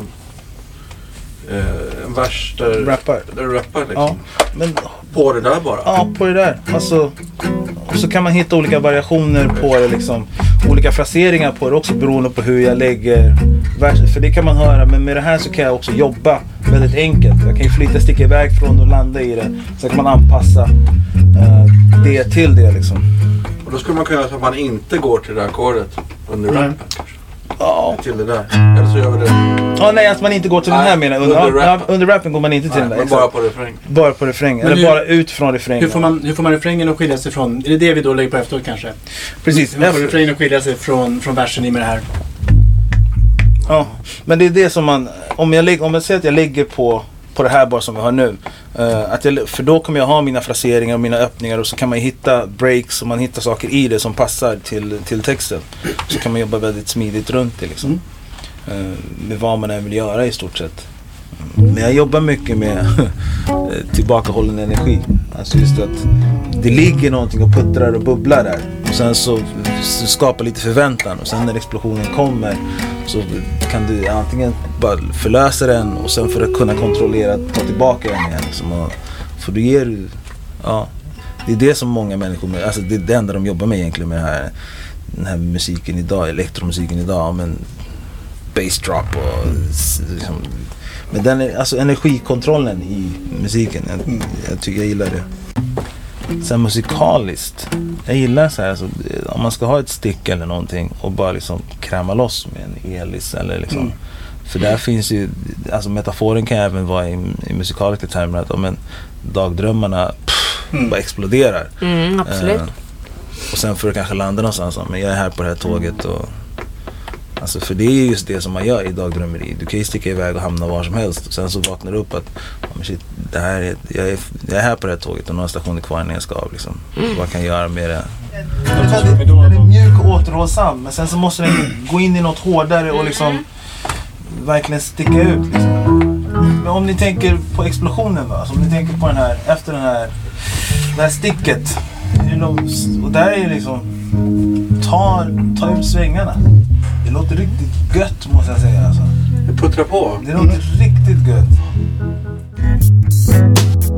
Uh, en vers där, rappar. där du rappar liksom. Ja, men, på det där bara? Ja, på det där. Alltså, och så kan man hitta olika variationer på det liksom. Olika fraseringar på det också beroende på hur jag lägger vers. För det kan man höra, men med det här så kan jag också jobba väldigt enkelt. Jag kan ju flytta, sticka iväg från och landa i det. Så kan man anpassa uh, det till det liksom. Och då skulle man kunna göra så att man inte går till det där ackordet under mm. rappen kanske. Ja. Till det där. Eller så gör vi det. Ja, nej, att man inte går till nej, den här menar. Under, under, rap. ja, under rappen går man inte till nej, den där. Men bara på refräng. Bara på refräng. Eller hur, bara ut från refrängen. Hur får man, hur får man refrängen att skilja sig från... Är det det vi då lägger på efteråt kanske? Precis. Hur får refrängen att skilja sig från, från versen i med det här? Ja, men det är det som man... Om jag, lägger, om jag säger att jag lägger på, på det här bara som vi har nu. Uh, att jag, för då kommer jag ha mina fraseringar och mina öppningar, och så kan man hitta breaks och man hittar saker i det som passar till, till texten. Så kan man jobba väldigt smidigt runt det liksom. Mm. Uh, med vad man än vill göra i stort sett. Mm. Men jag jobbar mycket med tillbakahållande energi. Alltså just att det ligger någonting och puttrar och bubblar där. Och sen så, så skapar lite förväntan. Och sen när explosionen kommer så kan du antingen bara förlösa den, och sen för att kunna kontrollera ta tillbaka den igen. Liksom, och, för du ger, ja, det är det som många människor, alltså det är det enda de jobbar med egentligen med det här, den här musiken idag, elektromusiken idag, men bass drop och liksom, men den är, alltså energikontrollen i musiken, jag, jag tycker jag gillar det. Sen musikaliskt, jag gillar så här, alltså, om man ska ha ett stick eller någonting och bara liksom kräma loss med en elis eller liksom, mm. för där finns ju, alltså metaforen kan även vara i, i musikaliska termer att om en dagdrömmarna pff, mm. bara exploderar. Mm, absolut. Uh, och sen för att kanske landa någonstans, men jag är här på det här tåget och alltså, för det är just det som man gör i dagdrömmeri. Du kan ju sticka iväg och hamna var som helst. Och sen så vaknar du upp att oh, shit, det här är, jag, är, jag är här på det här tåget och några stationer kvar när jag ska av. Liksom. Mm. Vad kan jag göra med det? Den är mjuk och återhållsam. Men sen så måste den gå in i något hårdare och liksom verkligen sticka ut. Liksom. Men om ni tänker på explosionen, va? Alltså, om ni tänker på den här, efter den här, det här sticket. Och där är det liksom, ta, ta ut svängarna. Det låter riktigt gött, måste jag säga. Alltså. Det puttrar på. Det låter mm. riktigt gött.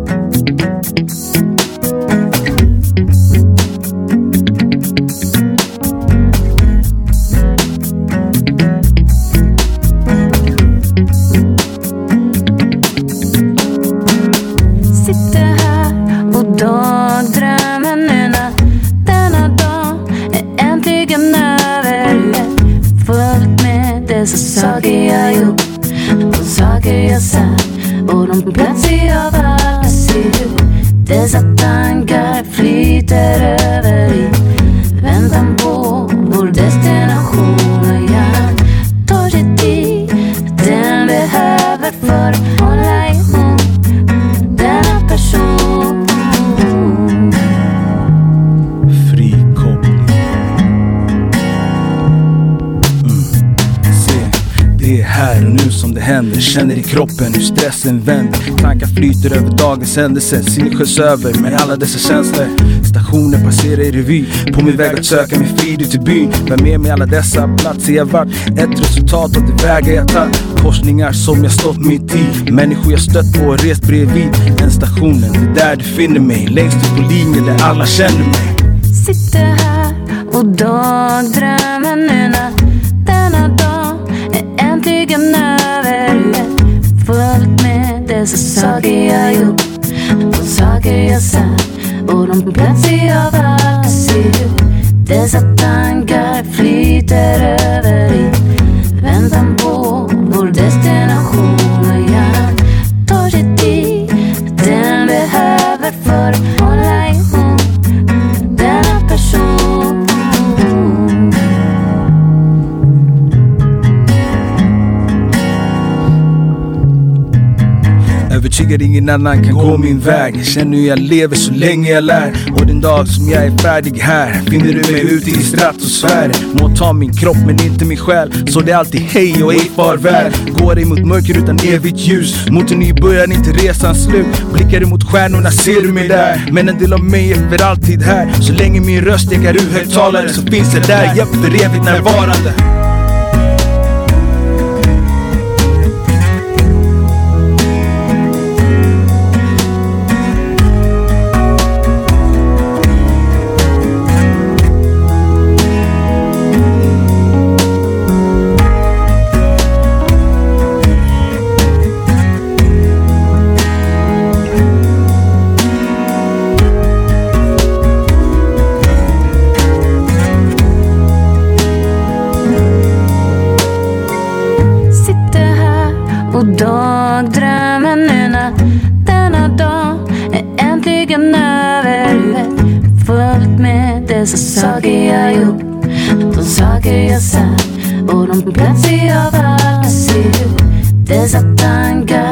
Känner i kroppen hur stressen vänder. Tankar flyter över dagens händelser. Sinne sköts över med alla dessa känslor. Stationer passerar i revy. På min väg att söka mig frid ut i byn. Vem med mig alla dessa platser jag varit. Ett resultat av det vägar jag tar. Korsningar som jag stått mitt i. Människor jag stött på och rest bredvid. Den stationen, det där du finner mig. Längst ut på linjen där alla känner mig. Sitter här och dagdrömmer nu när denna dag är äntligen över. Fullt med dessa saker jag gjort, de saker jag sagt och de platser jag varit att se ut. Dessa tankar flyter över i väntan på vår destination. Och jag tar sig dit den behöver för att hålla ihop denna person. Övertygad ingen annan kan gå min väg. Känner hur jag lever så länge jag lär. Och den dag som jag är färdig här finner du mig ute i stratosfären. Må ta min kropp men inte min själ. Så det är alltid hej och ej farväl. Går emot mörker utan evigt ljus. Mot en ny början, inte resans slut. Blickar emot stjärnorna, ser du mig där. Men en del av mig är för alltid här. Så länge min röst ekar ur högtalare så finns jag där, jag för evigt närvarande. Saker jag gjort, de saker jag sagt och de platser jag varit att se ut. Dessa tankar